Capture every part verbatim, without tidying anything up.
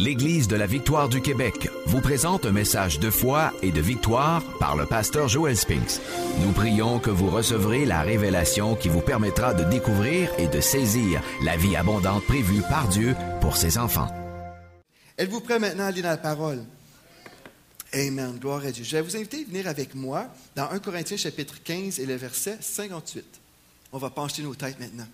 l'Église de la Victoire du Québec vous présente un message de foi et de victoire par le pasteur Joel Spinks. Nous prions que vous recevrez la révélation qui vous permettra de découvrir et de saisir la vie abondante prévue par Dieu pour ses enfants. Êtes-vous prêts maintenant à lire la parole? Amen, gloire à Dieu. Je vais vous inviter à venir avec moi dans un Corinthiens chapitre quinze et le verset cinquante-huit. On va pencher nos têtes maintenant.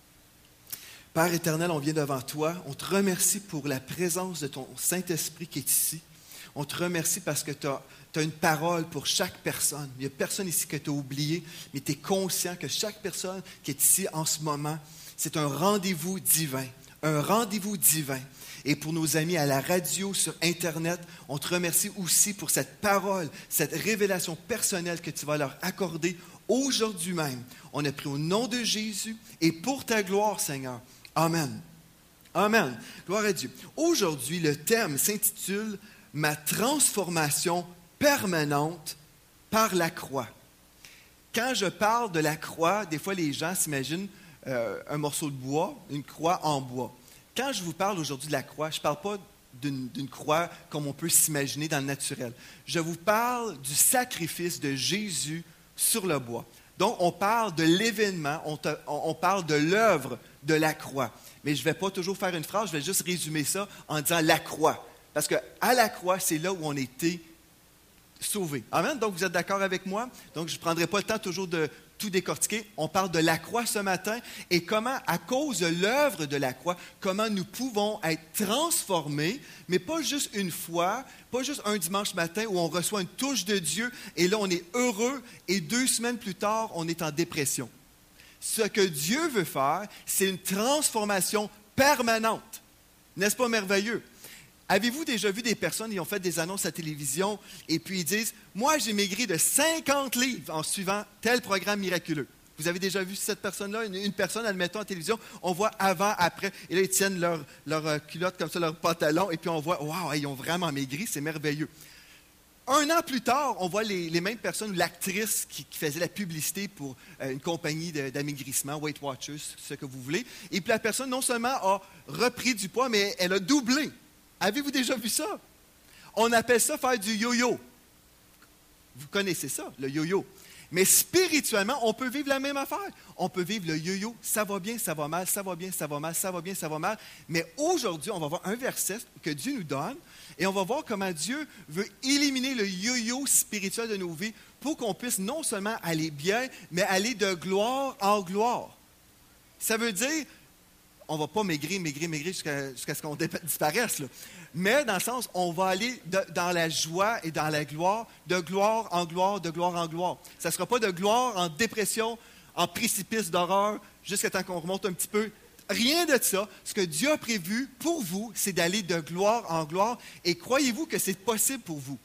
Père éternel, on vient devant toi. On te remercie pour la présence de ton Saint-Esprit qui est ici. On te remercie parce que tu as, tu as une parole pour chaque personne. Il n'y a personne ici que tu as oublié, mais tu es conscient que chaque personne qui est ici en ce moment, c'est un rendez-vous divin. Un rendez-vous divin. Et pour nos amis à la radio, sur Internet, on te remercie aussi pour cette parole, cette révélation personnelle que tu vas leur accorder aujourd'hui même. On a pris au nom de Jésus et pour ta gloire, Seigneur. Amen. Amen. Gloire à Dieu. Aujourd'hui, le thème s'intitule « Ma transformation permanente par la croix ». Quand je parle de la croix, des fois les gens s'imaginent euh, un morceau de bois, une croix en bois. Quand je vous parle aujourd'hui de la croix, je ne parle pas d'une, d'une croix comme on peut s'imaginer dans le naturel. Je vous parle du sacrifice de Jésus sur le bois. Donc, on parle de l'événement, on, te, on, on parle de l'œuvre de la croix. Mais je ne vais pas toujours faire une phrase, je vais juste résumer ça en disant la croix. Parce qu'à la croix, c'est là où on a été sauvés. Amen? Donc, vous êtes d'accord avec moi? Donc, je ne prendrai pas le temps toujours de tout décortiquer. On parle de la croix ce matin et comment, à cause de l'œuvre de la croix, comment nous pouvons être transformés, mais pas juste une fois, pas juste un dimanche matin où on reçoit une touche de Dieu et là, on est heureux et deux semaines plus tard, on est en dépression. Ce que Dieu veut faire, c'est une transformation permanente. N'est-ce pas merveilleux? Avez-vous déjà vu des personnes qui ont fait des annonces à la télévision et puis ils disent « Moi, j'ai maigri de cinquante livres en suivant tel programme miraculeux. » Vous avez déjà vu cette personne-là, une, une personne, admettons, à la télévision, on voit avant, après, et là, ils tiennent leur, leur culotte comme ça, leur pantalon, et puis on voit « Wow, ils ont vraiment maigri, c'est merveilleux. » Un an plus tard, on voit les, les mêmes personnes, l'actrice qui, qui faisait la publicité pour euh, une compagnie de, d'amaigrissement, Weight Watchers, ce que vous voulez, et puis la personne non seulement a repris du poids, mais elle a doublé. Avez-vous déjà vu ça? On appelle ça faire du yo-yo. Vous connaissez ça, le yo-yo. Mais spirituellement, on peut vivre la même affaire. On peut vivre le yo-yo, ça va bien, ça va mal, ça va bien, ça va mal, ça va bien, ça va mal. Mais aujourd'hui, on va voir un verset que Dieu nous donne et on va voir comment Dieu veut éliminer le yo-yo spirituel de nos vies pour qu'on puisse non seulement aller bien, mais aller de gloire en gloire. Ça veut dire... On ne va pas maigrir, maigrir, maigrir jusqu'à, jusqu'à ce qu'on disparaisse. Là. Mais dans le sens, on va aller de, dans la joie et dans la gloire, de gloire en gloire, de gloire en gloire. Ça ne sera pas de gloire en dépression, en précipice d'horreur, jusqu'à temps qu'on remonte un petit peu. Rien de ça. Ce que Dieu a prévu pour vous, c'est d'aller de gloire en gloire. Et croyez-vous que c'est possible pour vous?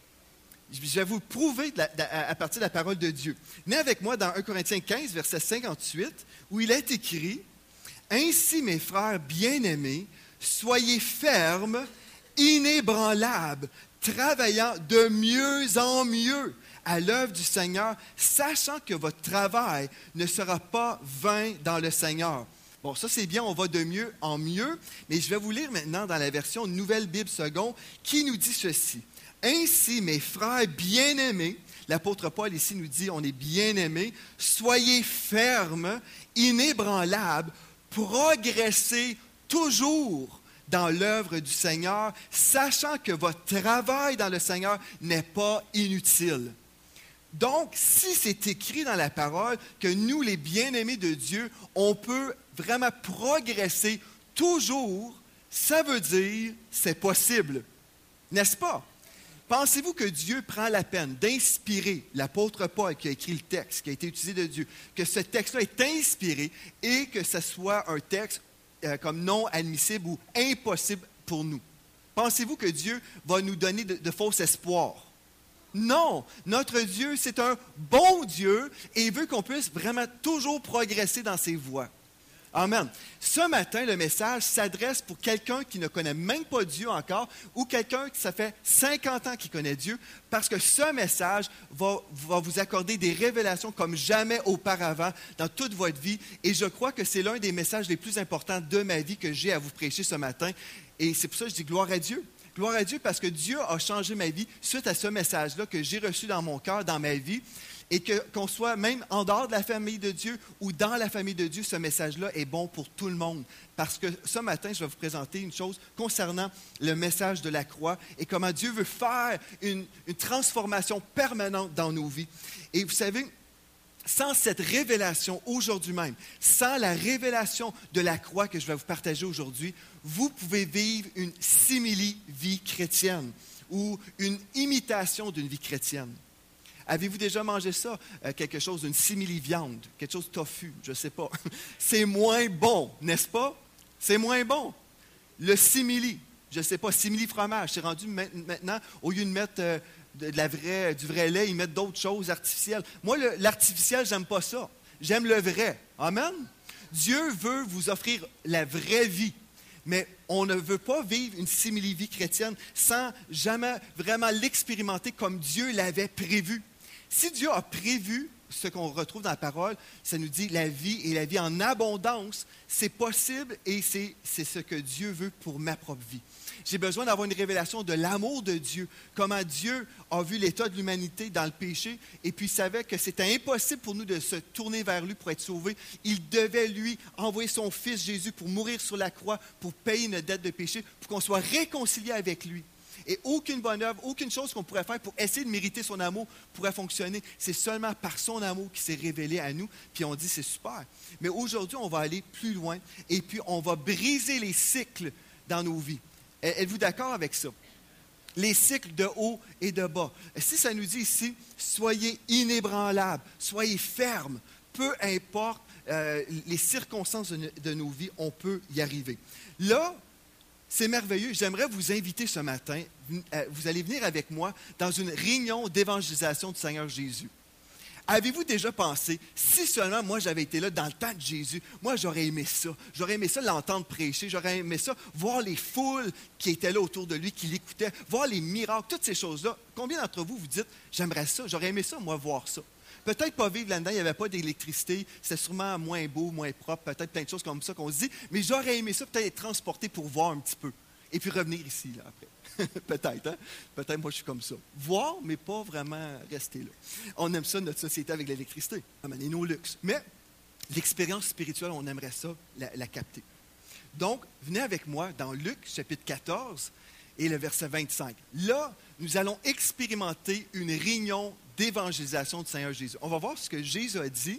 Je vais vous le prouver de la, de, à partir de la parole de Dieu. Venez avec moi dans un Corinthiens quinze, verset cinquante-huit, où il est écrit... Ainsi, mes frères bien-aimés, soyez fermes, inébranlables, travaillant de mieux en mieux à l'œuvre du Seigneur, sachant que votre travail ne sera pas vain dans le Seigneur. Bon, ça c'est bien, on va de mieux en mieux, mais je vais vous lire maintenant dans la version Nouvelle Bible seconde qui nous dit ceci. Ainsi, mes frères bien-aimés, l'apôtre Paul ici nous dit, on est bien-aimés, soyez fermes, inébranlables, progressez toujours dans l'œuvre du Seigneur, sachant que votre travail dans le Seigneur n'est pas inutile. Donc, si c'est écrit dans la parole que nous, les bien-aimés de Dieu, on peut vraiment progresser toujours, ça veut dire c'est possible. N'est-ce pas? Pensez-vous que Dieu prend la peine d'inspirer l'apôtre Paul qui a écrit le texte, qui a été utilisé de Dieu, que ce texte-là est inspiré et que ce soit un texte euh, comme non admissible ou impossible pour nous? Pensez-vous que Dieu va nous donner de, de faux espoirs? Non! Notre Dieu, c'est un bon Dieu et il veut qu'on puisse vraiment toujours progresser dans ses voies. Amen. Ce matin, le message s'adresse pour quelqu'un qui ne connaît même pas Dieu encore ou quelqu'un qui ça fait cinquante ans qu'il connaît Dieu, parce que ce message va, va vous accorder des révélations comme jamais auparavant dans toute votre vie. Et je crois que c'est l'un des messages les plus importants de ma vie que j'ai à vous prêcher ce matin. Et c'est pour ça que je dis gloire à Dieu. Gloire à Dieu parce que Dieu a changé ma vie suite à ce message-là que j'ai reçu dans mon cœur, dans ma vie. Et que, qu'on soit même en dehors de la famille de Dieu ou dans la famille de Dieu, ce message-là est bon pour tout le monde. Parce que ce matin, je vais vous présenter une chose concernant le message de la croix et comment Dieu veut faire une, une transformation permanente dans nos vies. Et vous savez, sans cette révélation aujourd'hui même, sans la révélation de la croix que je vais vous partager aujourd'hui, vous pouvez vivre une simili-vie chrétienne ou une imitation d'une vie chrétienne. Avez-vous déjà mangé ça? Euh, quelque chose d'une simili-viande, quelque chose de tofu, je ne sais pas. C'est moins bon, n'est-ce pas? C'est moins bon. Le simili, je ne sais pas, simili-fromage, c'est rendu maintenant, au lieu de mettre euh, de, de la vraie, du vrai lait, ils mettent d'autres choses artificielles. Moi, le, l'artificiel, j'aime pas ça. J'aime le vrai. Amen? Dieu veut vous offrir la vraie vie. Mais on ne veut pas vivre une simili-vie chrétienne sans jamais vraiment l'expérimenter comme Dieu l'avait prévu. Si Dieu a prévu ce qu'on retrouve dans la parole, ça nous dit la vie et la vie en abondance, c'est possible et c'est, c'est ce que Dieu veut pour ma propre vie. J'ai besoin d'avoir une révélation de l'amour de Dieu, comment Dieu a vu l'état de l'humanité dans le péché et puis savait que c'était impossible pour nous de se tourner vers lui pour être sauvés. Il devait, lui, envoyer son Fils Jésus pour mourir sur la croix, pour payer notre dette de péché, pour qu'on soit réconcilié avec lui. Et aucune bonne œuvre, aucune chose qu'on pourrait faire pour essayer de mériter son amour pourrait fonctionner. C'est seulement par son amour qui s'est révélé à nous. Puis on dit, c'est super. Mais aujourd'hui, on va aller plus loin et puis on va briser les cycles dans nos vies. Êtes-vous d'accord avec ça? Les cycles de haut et de bas. Si ça nous dit ici, soyez inébranlables, soyez fermes, peu importe euh, les circonstances de, de nos vies, on peut y arriver. Là, c'est merveilleux. J'aimerais vous inviter ce matin, vous allez venir avec moi dans une réunion d'évangélisation du Seigneur Jésus. Avez-vous déjà pensé, si seulement moi j'avais été là dans le temps de Jésus, moi j'aurais aimé ça. J'aurais aimé ça l'entendre prêcher, j'aurais aimé ça voir les foules qui étaient là autour de lui, qui l'écoutaient, voir les miracles, toutes ces choses-là. Combien d'entre vous vous dites, j'aimerais ça, j'aurais aimé ça, moi, voir ça? Peut-être pas vivre là-dedans, il n'y avait pas d'électricité, c'était sûrement moins beau, moins propre, peut-être plein de choses comme ça qu'on se dit, mais j'aurais aimé ça, peut-être être transporté pour voir un petit peu, et puis revenir ici, là, après. Peut-être, hein? Peut-être moi je suis comme ça. Voir, mais pas vraiment rester là. On aime ça, notre société, avec l'électricité, amener nos luxes. Mais l'expérience spirituelle, on aimerait ça, la, la capter. Donc, venez avec moi dans Luc, chapitre quatorze, et le verset vingt-cinq. Là, nous allons expérimenter une réunion d'évangélisation du Seigneur Jésus. On va voir ce que Jésus a dit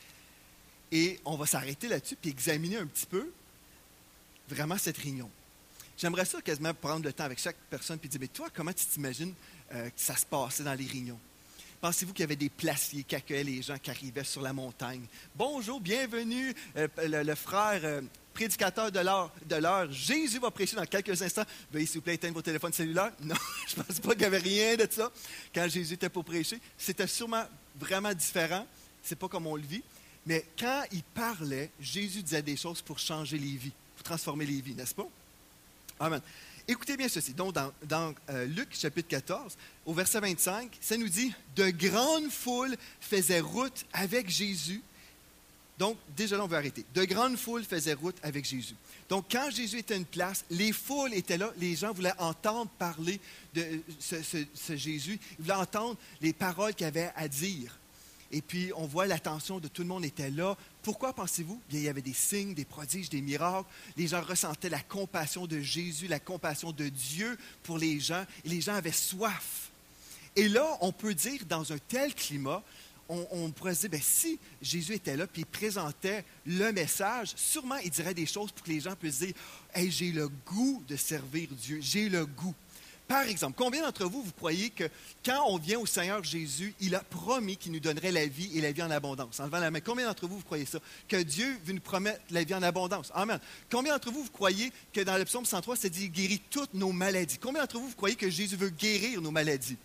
et on va s'arrêter là-dessus puis examiner un petit peu vraiment cette réunion. J'aimerais ça quasiment prendre le temps avec chaque personne puis dire, mais toi, comment tu t'imagines euh, que ça se passait dans les réunions? Pensez-vous qu'il y avait des placiers qui accueillaient les gens qui arrivaient sur la montagne? Bonjour, bienvenue, euh, le, le frère euh, prédicateur de l'heure, de l'heure. Jésus va prêcher dans quelques instants. Veuillez s'il vous plaît éteindre vos téléphones cellulaires. Non, je ne pense pas qu'il y avait rien de ça quand Jésus était pour prêcher. C'était sûrement vraiment différent. Ce n'est pas comme on le vit. Mais quand il parlait, Jésus disait des choses pour changer les vies, pour transformer les vies, n'est-ce pas? Amen. Écoutez bien ceci. Donc, dans, dans euh, Luc, chapitre quatorze, au verset vingt-cinq, ça nous dit « De grandes foules faisaient route avec Jésus. » Donc, déjà là, on veut arrêter. De grandes foules faisaient route avec Jésus. Donc, quand Jésus était à une place, les foules étaient là. Les gens voulaient entendre parler de ce, ce, ce Jésus. Ils voulaient entendre les paroles qu'il avait à dire. Et puis, on voit l'attention de tout le monde était là. Pourquoi pensez-vous? Bien, il y avait des signes, des prodiges, des miracles. Les gens ressentaient la compassion de Jésus, la compassion de Dieu pour les gens. Et les gens avaient soif. Et là, on peut dire, dans un tel climat, on, on pourrait se dire, bien, si Jésus était là et il présentait le message, sûrement il dirait des choses pour que les gens puissent dire, « Hey, j'ai le goût de servir Dieu, j'ai le goût. » Par exemple, combien d'entre vous, vous croyez que quand on vient au Seigneur Jésus, il a promis qu'il nous donnerait la vie et la vie en abondance? En levant la main, combien d'entre vous, vous croyez ça? Que Dieu veut nous promettre la vie en abondance? Amen. Combien d'entre vous, vous croyez que dans le psaume cent trois, c'est dit « guérit toutes nos maladies ». Combien d'entre vous, vous croyez que Jésus veut guérir nos maladies?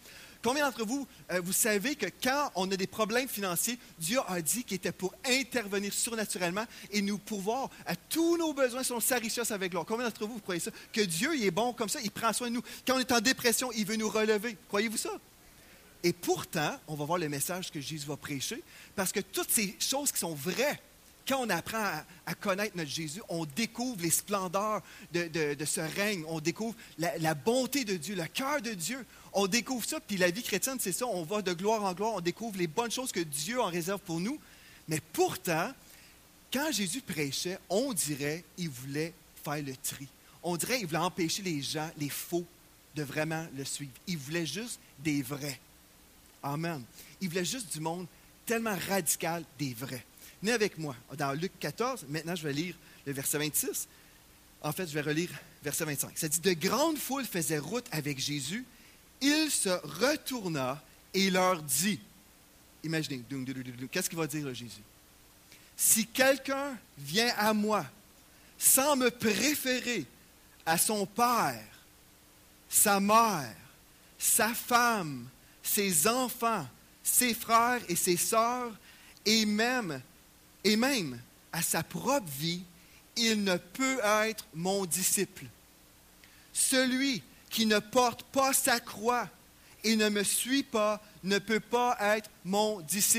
Combien d'entre vous, euh, vous savez que quand on a des problèmes financiers, Dieu a dit qu'il était pour intervenir surnaturellement et nous pourvoir à tous nos besoins selon sa richesse avec gloire. Combien d'entre vous, vous croyez ça? Que Dieu, il est bon comme ça, il prend soin de nous. Quand on est en dépression, il veut nous relever. Croyez-vous ça? Et pourtant, on va voir le message que Jésus va prêcher, parce que toutes ces choses qui sont vraies, quand on apprend à, à connaître notre Jésus, on découvre les splendeurs de, de, de ce règne, on découvre la, la bonté de Dieu, le cœur de Dieu. On découvre ça, puis la vie chrétienne, c'est ça, on va de gloire en gloire, on découvre les bonnes choses que Dieu en réserve pour nous. Mais pourtant, quand Jésus prêchait, on dirait qu'il voulait faire le tri. On dirait qu'il voulait empêcher les gens, les faux, de vraiment le suivre. Il voulait juste des vrais. Amen. Il voulait juste du monde tellement radical des vrais. Venez avec moi dans Luc quatorze. Maintenant, je vais lire le verset vingt-six. En fait, je vais relire verset vingt-cinq. Ça dit, « De grandes foules faisaient route avec Jésus. Il se retourna et leur dit, » imaginez, qu'est-ce qu'il va dire, là, Jésus? « Si quelqu'un vient à moi sans me préférer à son père, sa mère, sa femme, ses enfants, ses frères et ses sœurs, et même, et même à sa propre vie, il ne peut être mon disciple. Celui qui ne porte pas sa croix et ne me suit pas ne peut pas être mon disciple. »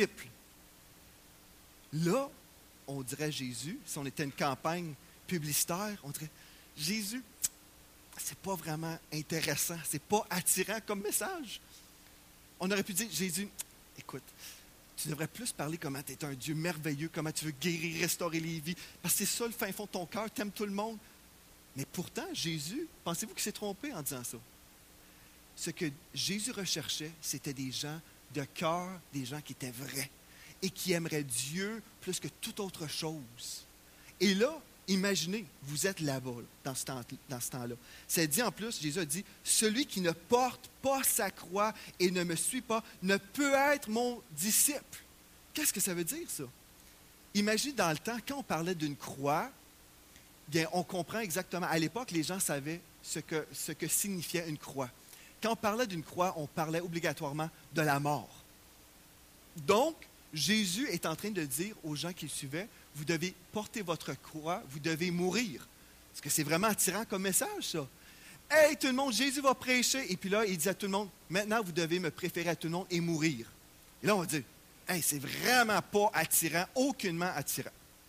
Là, on dirait Jésus, si on était une campagne publicitaire, on dirait Jésus, c'est pas vraiment intéressant, c'est pas attirant comme message. On aurait pu dire, Jésus, écoute, tu devrais plus parler comment tu es un Dieu merveilleux, comment tu veux guérir, restaurer les vies, parce que c'est ça le fin fond de ton cœur, tu aimes tout le monde. Mais pourtant, Jésus, pensez-vous qu'il s'est trompé en disant ça? Ce que Jésus recherchait, c'était des gens de cœur, des gens qui étaient vrais et qui aimeraient Dieu plus que toute autre chose. Et là, imaginez, vous êtes là-bas, là, dans ce temps, dans ce temps-là. C'est dit en plus, Jésus a dit, « Celui qui ne porte pas sa croix et ne me suit pas ne peut être mon disciple. » Qu'est-ce que ça veut dire, ça? Imaginez dans le temps, quand on parlait d'une croix, bien, on comprend exactement. À l'époque, les gens savaient ce que, ce que signifiait une croix. Quand on parlait d'une croix, on parlait obligatoirement de la mort. Donc, Jésus est en train de dire aux gens qui le suivaient, vous devez porter votre croix, vous devez mourir. Parce que c'est vraiment attirant comme message, ça. Hey, tout le monde, Jésus va prêcher. Et puis là, il dit à tout le monde, maintenant, vous devez me préférer à tout le monde et mourir. Et là, on va dire, hey, c'est vraiment pas attirant, aucunement attirant.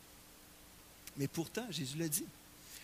Mais pourtant, Jésus l'a dit.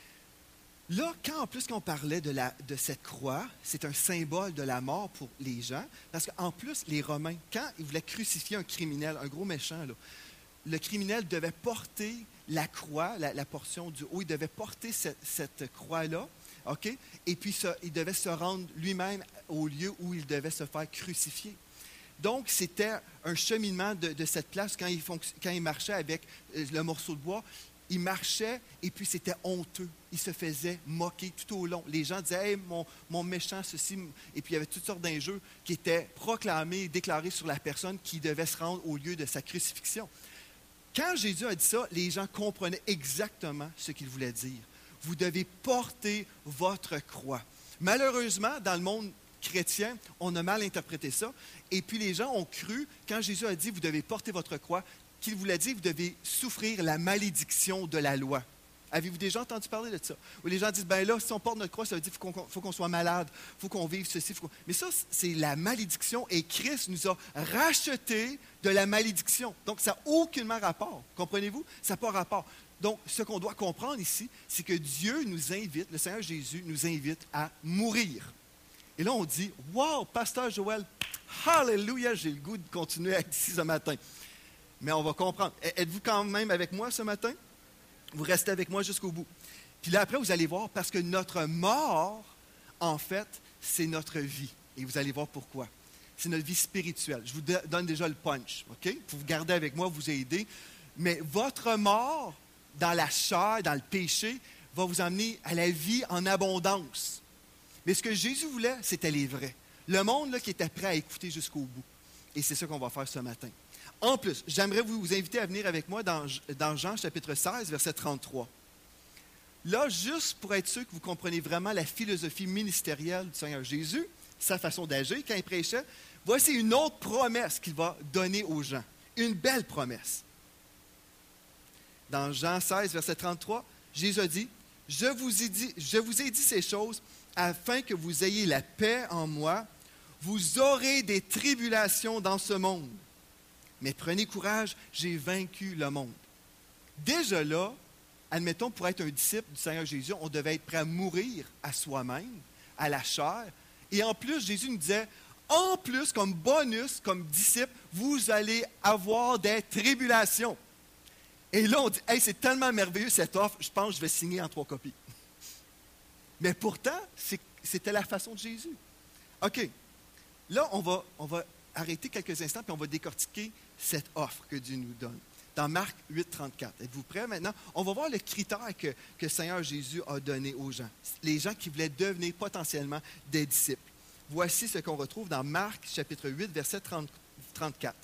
Là, quand en plus qu'on parlait de, la, de cette croix, c'est un symbole de la mort pour les gens, parce qu'en plus, les Romains, quand ils voulaient crucifier un criminel, un gros méchant, là, le criminel devait porter la croix, la, la portion du haut, il devait porter cette, cette croix-là, OK? Et puis ça, il devait se rendre lui-même au lieu où il devait se faire crucifier. Donc, c'était un cheminement de, de cette place quand il, fonc- quand il marchait avec le morceau de bois. Il marchait et puis c'était honteux. Il se faisait moquer tout au long. Les gens disaient, hey, mon, mon méchant, ceci. Et puis il y avait toutes sortes d'injures qui étaient proclamées, déclarées sur la personne qui devait se rendre au lieu de sa crucifixion. Quand Jésus a dit ça, les gens comprenaient exactement ce qu'il voulait dire. Vous devez porter votre croix. Malheureusement, dans le monde chrétien, on a mal interprété ça. Et puis les gens ont cru, quand Jésus a dit, vous devez porter votre croix, qu'il voulait dire, vous devez souffrir la malédiction de la loi. Avez-vous déjà entendu parler de ça? Où les gens disent, ben là, si on porte notre croix, ça veut dire qu'il faut qu'on, faut qu'on soit malade, il faut qu'on vive ceci. Faut qu'on... Mais ça, c'est la malédiction et Christ nous a rachetés de la malédiction. Donc, ça n'a aucunement rapport. Comprenez-vous? Ça n'a pas rapport. Donc, ce qu'on doit comprendre ici, c'est que Dieu nous invite, le Seigneur Jésus nous invite à mourir. Et là, on dit, wow, Pasteur Joël, hallelujah, j'ai le goût de continuer à être ici ce matin. Mais on va comprendre. Êtes-vous quand même avec moi ce matin? Vous restez avec moi jusqu'au bout. Puis là, après, vous allez voir, parce que notre mort, en fait, c'est notre vie. Et vous allez voir pourquoi. C'est notre vie spirituelle. Je vous donne déjà le punch, OK? Pour vous garder avec moi, vous aider. Mais votre mort, dans la chair, dans le péché, va vous emmener à la vie en abondance. Mais ce que Jésus voulait, c'était les vrais. Le monde là, qui était prêt à écouter jusqu'au bout. Et c'est ça qu'on va faire ce matin. En plus, j'aimerais vous, vous inviter à venir avec moi dans, dans Jean chapitre seize, verset trente-trois. Là, juste pour être sûr que vous comprenez vraiment la philosophie ministérielle du Seigneur Jésus, sa façon d'agir quand il prêchait. Voici une autre promesse qu'il va donner aux gens. Une belle promesse. Dans Jean seize, verset trente-trois, Jésus a dit, « Je vous ai dit, je vous ai dit ces choses afin que vous ayez la paix en moi. Vous aurez des tribulations dans ce monde. Mais prenez courage, j'ai vaincu le monde. » Déjà là, admettons, pour être un disciple du Seigneur Jésus, on devait être prêt à mourir à soi-même, à la chair. Et en plus, Jésus nous disait, en plus, comme bonus, comme disciple, vous allez avoir des tribulations. Et là, on dit, hey, c'est tellement merveilleux cette offre, je pense que je vais signer en trois copies. Mais pourtant, c'est, c'était la façon de Jésus. OK. Là, on va, on va arrêter quelques instants puis on va décortiquer cette offre que Dieu nous donne. Dans Marc huit, trente-quatre. Êtes-vous prêts maintenant? On va voir le critère que, que le Seigneur Jésus a donné aux gens. Les gens qui voulaient devenir potentiellement des disciples. Voici ce qu'on retrouve dans Marc, chapitre huit, verset trente, trente-quatre.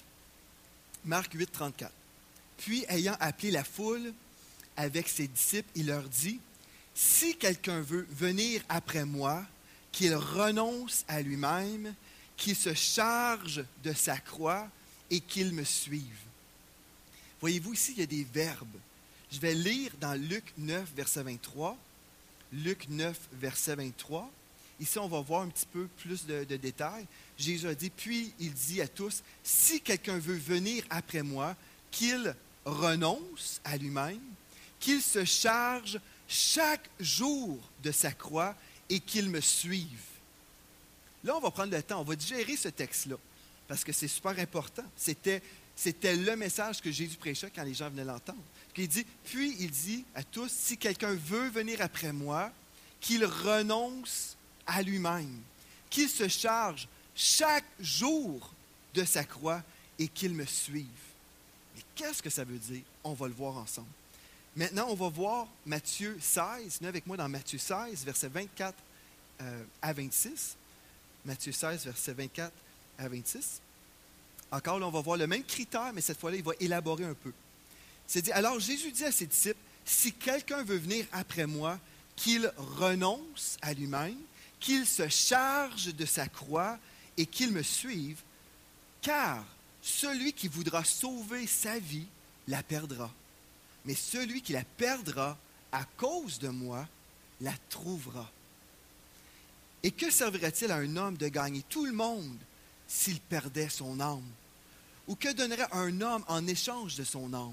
Marc huit, trente-quatre. Puis, ayant appelé la foule avec ses disciples, il leur dit, « Si quelqu'un veut venir après moi, qu'il renonce à lui-même, qu'il se charge de sa croix et qu'il me suive. » Voyez-vous, ici, il y a des verbes. Je vais lire dans Luc neuf, verset vingt-trois. Luc neuf, verset vingt-trois. Ici, on va voir un petit peu plus de, de détails. Jésus a dit, puis il dit à tous, « Si quelqu'un veut venir après moi, qu'il renonce à lui-même, qu'il se charge chaque jour de sa croix et qu'il me suive. » Là, on va prendre le temps, on va digérer ce texte-là, parce que c'est super important. C'était, c'était le message que Jésus prêchait quand les gens venaient l'entendre. Il dit, puis il dit à tous, si quelqu'un veut venir après moi, qu'il renonce à lui-même, qu'il se charge chaque jour de sa croix et qu'il me suive. Mais qu'est-ce que ça veut dire? On va le voir ensemble. Maintenant, on va voir Matthieu seize. Venez avec moi dans Matthieu seize, versets vingt-quatre euh, à vingt-six. Matthieu seize, versets vingt-quatre à vingt-six. Encore là, on va voir le même critère, mais cette fois-là, il va élaborer un peu. C'est dit, alors Jésus dit à ses disciples, si quelqu'un veut venir après moi, qu'il renonce à lui-même, qu'il se charge de sa croix et qu'il me suive, car celui qui voudra sauver sa vie la perdra. Mais celui qui la perdra à cause de moi la trouvera. Et que servirait-il à un homme de gagner tout le monde s'il perdait son âme? Ou que donnerait un homme en échange de son âme?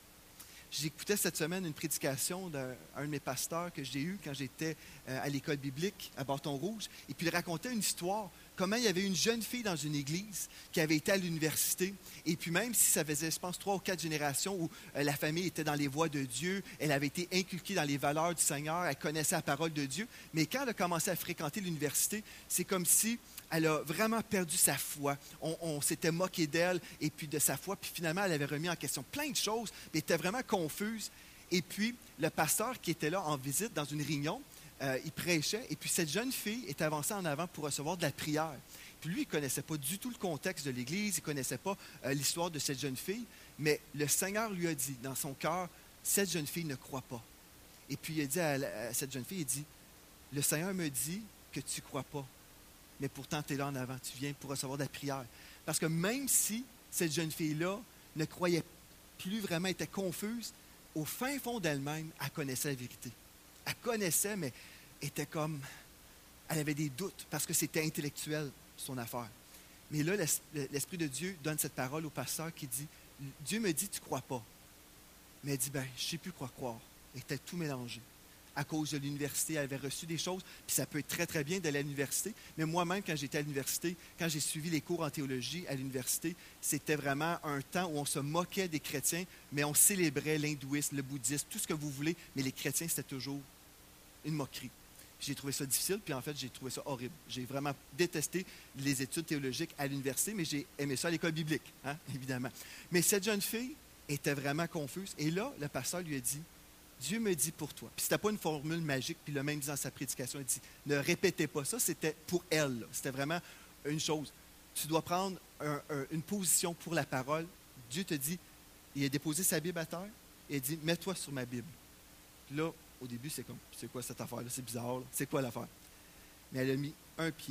J'écoutais cette semaine une prédication d'un de mes pasteurs que j'ai eu quand j'étais à l'école biblique à Bâton-Rouge. Et puis il racontait une histoire, comment il y avait une jeune fille dans une église qui avait été à l'université. Et puis même si ça faisait, je pense, trois ou quatre générations où la famille était dans les voies de Dieu, elle avait été inculquée dans les valeurs du Seigneur, elle connaissait la parole de Dieu. Mais quand elle a commencé à fréquenter l'université, c'est comme si elle a vraiment perdu sa foi. On, on s'était moqué d'elle et puis de sa foi. Puis finalement, elle avait remis en question plein de choses, mais elle était vraiment confuse. Et puis, le pasteur qui était là en visite dans une réunion, euh, il prêchait. Et puis, cette jeune fille est avancée en avant pour recevoir de la prière. Puis lui, il ne connaissait pas du tout le contexte de l'Église. Il ne connaissait pas euh, l'histoire de cette jeune fille. Mais le Seigneur lui a dit, dans son cœur, cette jeune fille ne croit pas. Et puis, il a dit à, la, à cette jeune fille, il dit, le Seigneur me dit que tu ne crois pas. Mais pourtant, tu es là en avant, tu viens pour recevoir de la prière. Parce que même si cette jeune fille-là ne croyait plus vraiment, était confuse, au fin fond d'elle-même, elle connaissait la vérité. Elle connaissait, mais était comme... Elle avait des doutes, parce que c'était intellectuel, son affaire. Mais là, l'Esprit de Dieu donne cette parole au pasteur qui dit, « Dieu me dit, tu ne crois pas. » Mais elle dit, « Ben, je ne sais plus quoi croire. » Elle était tout mélangée. À cause de l'université, elle avait reçu des choses, puis ça peut être très, très bien d'aller à l'université. Mais moi-même, quand j'étais à l'université, quand j'ai suivi les cours en théologie à l'université, c'était vraiment un temps où on se moquait des chrétiens, mais on célébrait l'hindouisme, le bouddhisme, tout ce que vous voulez, mais les chrétiens, c'était toujours une moquerie. J'ai trouvé ça difficile, puis en fait, j'ai trouvé ça horrible. J'ai vraiment détesté les études théologiques à l'université, mais j'ai aimé ça à l'école biblique, hein, évidemment. Mais cette jeune fille était vraiment confuse, et là, le pasteur lui a dit, Dieu me dit pour toi. Puis ce n'était pas une formule magique, puis le même dit dans sa prédication, il dit, ne répétez pas ça, c'était pour elle. Là. C'était vraiment une chose. Tu dois prendre un, un, une position pour la parole. Dieu te dit, il a déposé sa Bible à terre, et il dit, mets-toi sur ma Bible. Puis là, au début, c'est comme, c'est quoi cette affaire-là? C'est bizarre, là. C'est quoi l'affaire? Mais elle a mis un pied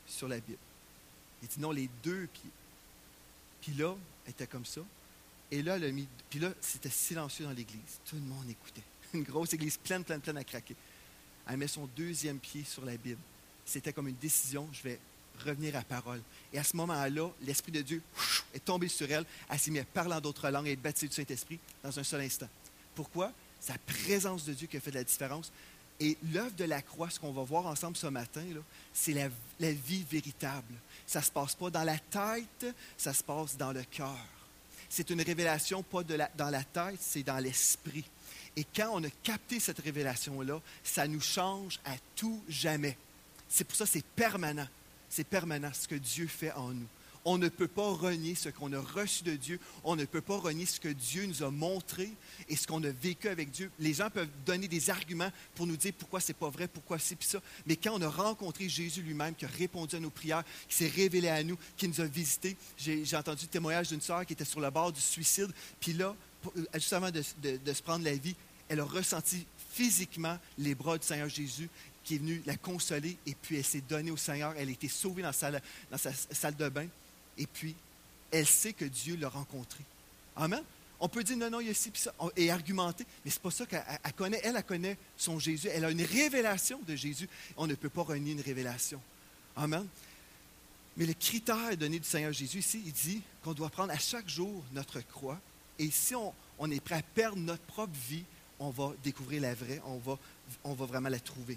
sur la Bible. Il dit non, les deux pieds. Puis là, elle était comme ça. Et là, elle a mis, puis là, c'était silencieux dans l'église. Tout le monde écoutait. Une grosse église pleine, pleine, pleine à craquer. Elle met son deuxième pied sur la Bible. C'était comme une décision, je vais revenir à la parole. Et à ce moment-là, l'Esprit de Dieu est tombé sur elle. Elle s'est mise à parler en d'autres langues et être baptisée du Saint-Esprit dans un seul instant. Pourquoi? C'est la présence de Dieu qui a fait de la différence. Et l'œuvre de la croix, ce qu'on va voir ensemble ce matin, là, c'est la, la vie véritable. Ça ne se passe pas dans la tête, ça se passe dans le cœur. C'est une révélation pas de la, dans la tête, c'est dans l'esprit. Et quand on a capté cette révélation-là, ça nous change à tout jamais. C'est pour ça que c'est permanent. C'est permanent ce que Dieu fait en nous. On ne peut pas renier ce qu'on a reçu de Dieu. On ne peut pas renier ce que Dieu nous a montré et ce qu'on a vécu avec Dieu. Les gens peuvent donner des arguments pour nous dire pourquoi c'est pas vrai, pourquoi c'est puis ça. Mais quand on a rencontré Jésus lui-même, qui a répondu à nos prières, qui s'est révélé à nous, qui nous a visités, j'ai, j'ai entendu le témoignage d'une sœur qui était sur le bord du suicide. Puis là, juste avant de, de, de se prendre la vie, elle a ressenti physiquement les bras du Seigneur Jésus qui est venu la consoler et puis elle s'est donnée au Seigneur. Elle a été sauvée dans sa, dans sa salle de bain. Et puis, elle sait que Dieu l'a rencontrée. Amen? On peut dire non, non, il y a ci, puis ça, et argumenter, mais ce n'est pas ça qu'elle elle connaît. Elle, elle connaît son Jésus. Elle a une révélation de Jésus. On ne peut pas renier une révélation. Amen? Mais le critère donné du Seigneur Jésus ici, il dit qu'on doit prendre à chaque jour notre croix. Et si on, on est prêt à perdre notre propre vie, on va découvrir la vraie, on va, on va vraiment la trouver.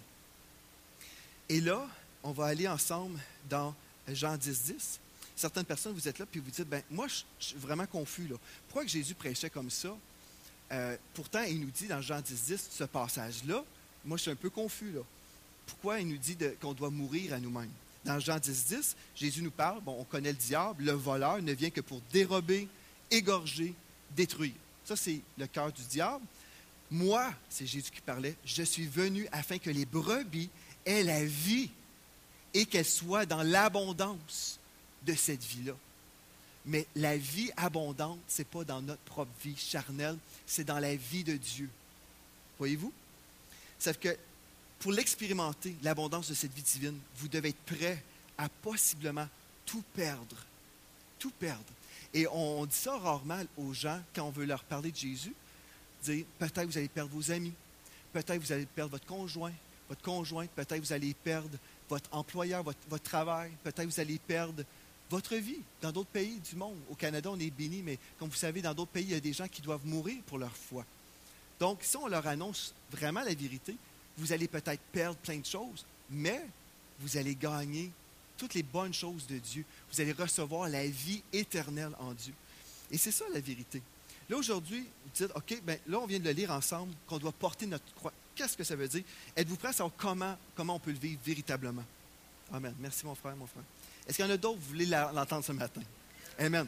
Et là, on va aller ensemble dans Jean dix, dix. Certaines personnes, vous êtes là, puis vous dites, ben moi, je, je suis vraiment confus, là. Pourquoi que Jésus prêchait comme ça? Euh, pourtant, il nous dit dans Jean dix, dix, ce passage-là, moi, je suis un peu confus, là. Pourquoi il nous dit de, qu'on doit mourir à nous-mêmes? Dans Jean dix, dix, Jésus nous parle, bon, on connaît le diable, le voleur ne vient que pour dérober, égorger, détruire. Ça, c'est le cœur du diable. Moi, c'est Jésus qui parlait, je suis venu afin que les brebis aient la vie et qu'elles soient dans l'abondance de cette vie-là. Mais la vie abondante, ce n'est pas dans notre propre vie charnelle, c'est dans la vie de Dieu. Voyez-vous? C'est que pour l'expérimenter, l'abondance de cette vie divine, vous devez être prêt à possiblement tout perdre. Tout perdre. Et on, on dit ça rarement aux gens quand on veut leur parler de Jésus. Dire, peut-être vous allez perdre vos amis, peut-être vous allez perdre votre conjoint, votre conjointe, peut-être vous allez perdre votre employeur, votre, votre travail, peut-être vous allez perdre votre vie dans d'autres pays du monde. Au Canada, on est béni, mais comme vous savez, dans d'autres pays, il y a des gens qui doivent mourir pour leur foi. Donc, si on leur annonce vraiment la vérité, vous allez peut-être perdre plein de choses, mais vous allez gagner toutes les bonnes choses de Dieu. Vous allez recevoir la vie éternelle en Dieu. Et c'est ça la vérité. Là, aujourd'hui, vous dites, OK, bien, là, on vient de le lire ensemble, qu'on doit porter notre croix. Qu'est-ce que ça veut dire? Êtes-vous prêts à savoir comment, comment on peut le vivre véritablement? Amen. Merci, mon frère, mon frère. Est-ce qu'il y en a d'autres, vous voulez l'entendre ce matin? Amen.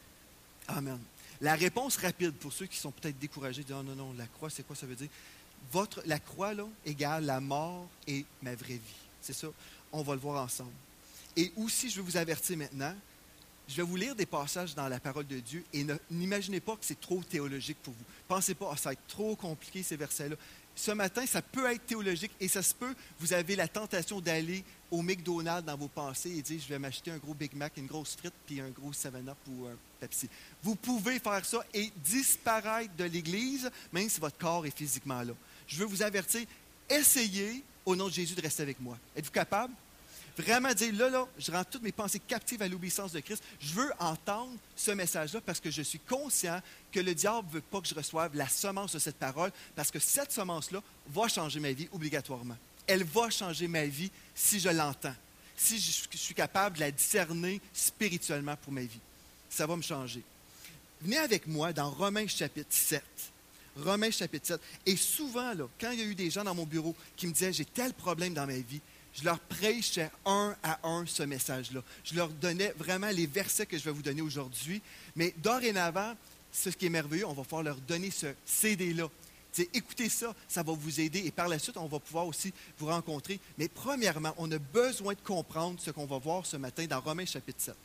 Amen. La réponse rapide, pour ceux qui sont peut-être découragés, disent, oh, non, non, la croix, c'est quoi ça veut dire? Votre, la croix, là, égale la mort et ma vraie vie. C'est ça. On va le voir ensemble. Et aussi, je veux vous avertir maintenant, je vais vous lire des passages dans la parole de Dieu et ne, n'imaginez pas que c'est trop théologique pour vous. Pensez pas, oh, ça va être trop compliqué ces versets-là. Ce matin, ça peut être théologique et ça se peut, vous avez la tentation d'aller au McDonald's dans vos pensées et dire, je vais m'acheter un gros Big Mac, une grosse frite puis un gros seven up ou un Pepsi. Vous pouvez faire ça et disparaître de l'Église, même si votre corps est physiquement là. Je veux vous avertir, essayez, au nom de Jésus, de rester avec moi. Êtes-vous capable? Vraiment dire, là, là, je rends toutes mes pensées captives à l'obéissance de Christ. Je veux entendre ce message-là parce que je suis conscient que le diable ne veut pas que je reçoive la semence de cette parole parce que cette semence-là va changer ma vie obligatoirement. Elle va changer ma vie si je l'entends, si je suis capable de la discerner spirituellement pour ma vie. Ça va me changer. Venez avec moi dans Romains chapitre sept. Romains chapitre sept. Et souvent, là, quand il y a eu des gens dans mon bureau qui me disaient, j'ai tel problème dans ma vie, je leur prêchais un à un ce message-là. Je leur donnais vraiment les versets que je vais vous donner aujourd'hui. Mais dorénavant, ce qui est merveilleux, on va pouvoir leur donner ce C D-là. T'sais, écoutez ça, ça va vous aider. Et par la suite, on va pouvoir aussi vous rencontrer. Mais premièrement, on a besoin de comprendre ce qu'on va voir ce matin dans Romains chapitre sept.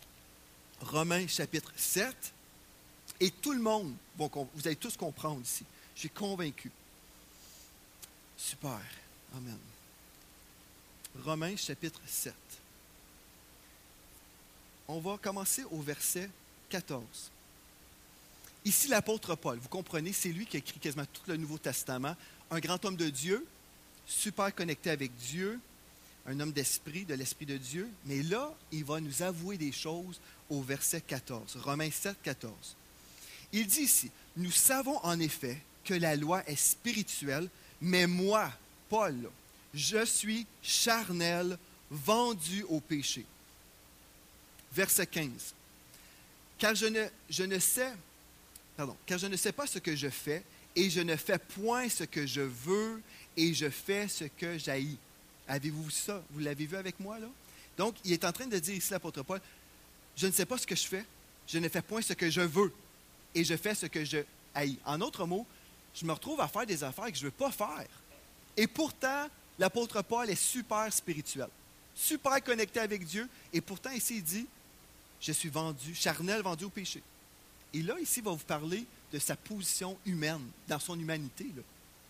Romains chapitre sept. Et tout le monde, va, vous allez tous comprendre ici. Je suis convaincu. Super. Amen. Romains chapitre sept. on va commencer au verset quatorze. Ici, l'apôtre Paul, vous comprenez, c'est lui qui a écrit quasiment tout le Nouveau Testament, un grand homme de Dieu, super connecté avec Dieu, un homme d'esprit, de l'Esprit de Dieu. Mais là, il va nous avouer des choses au verset quatorze, Romains sept, quatorze. Il dit ici, « Nous savons en effet que la loi est spirituelle, mais moi, Paul, je suis charnel, vendu au péché. » Verset quinze. « Car je ne, je ne sais, pardon, car je ne sais pas ce que je fais, et je ne fais point ce que je veux, et je fais ce que j'haïs. » Avez-vous vu ça? Vous l'avez vu avec moi, là? Donc, il est en train de dire ici, l'apôtre Paul, « Je ne sais pas ce que je fais, je ne fais point ce que je veux, et je fais ce que je haïs. » En d'autres mots, je me retrouve à faire des affaires que je ne veux pas faire. Et pourtant, l'apôtre Paul est super spirituel, super connecté avec Dieu, et pourtant, ici, il dit, « Je suis vendu, charnel, vendu au péché. » Et là, ici, il va vous parler de sa position humaine, dans son humanité, là.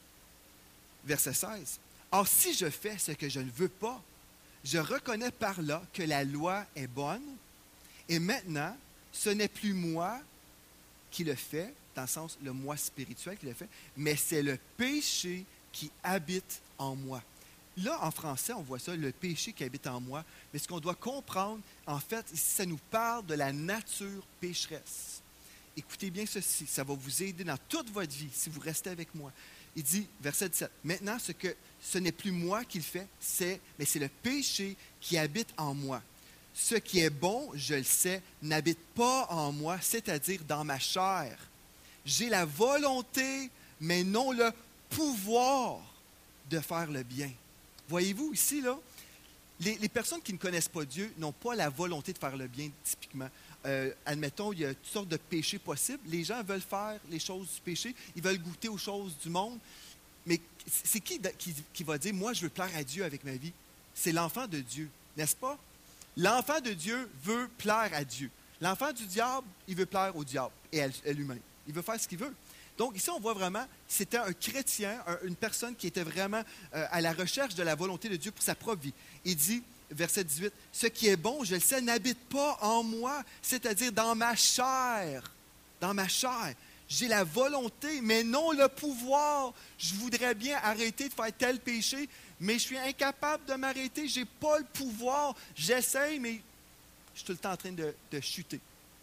Verset seize. « Or, si je fais ce que je ne veux pas, je reconnais par là que la loi est bonne, et maintenant, ce n'est plus moi qui le fais, dans le sens, le moi spirituel qui le fait, mais c'est le péché qui habite en moi. » Là, en français, on voit ça, le péché qui habite en moi, mais ce qu'on doit comprendre, en fait, ici, ça nous parle de la nature pécheresse. Écoutez bien ceci, ça va vous aider dans toute votre vie, si vous restez avec moi. Il dit, verset dix-sept, « Maintenant, ce, que, ce n'est plus moi qui le fais, c'est, mais c'est le péché qui habite en moi. Ce qui est bon, je le sais, n'habite pas en moi, c'est-à-dire dans ma chair. J'ai la volonté, mais non le pouvoir de faire le bien. » Voyez-vous ici, là, les, les personnes qui ne connaissent pas Dieu n'ont pas la volonté de faire le bien, typiquement. Euh, admettons, il y a toutes sortes de péchés possibles. Les gens veulent faire les choses du péché, ils veulent goûter aux choses du monde. Mais c'est qui, qui qui va dire, moi, je veux plaire à Dieu avec ma vie? C'est l'enfant de Dieu, n'est-ce pas? L'enfant de Dieu veut plaire à Dieu. L'enfant du diable, il veut plaire au diable et à lui-même. Il veut faire ce qu'il veut. Donc, ici, on voit vraiment, c'était un chrétien, un, une personne qui était vraiment euh, à la recherche de la volonté de Dieu pour sa propre vie. Il dit, verset dix-huit, « Ce qui est bon, je le sais, n'habite pas en moi, c'est-à-dire dans ma chair. Dans ma chair. J'ai la volonté, mais non le pouvoir. Je voudrais bien arrêter de faire tel péché, mais je suis incapable de m'arrêter. Je n'ai pas le pouvoir. J'essaye, mais je suis tout le temps en train de, de chuter. »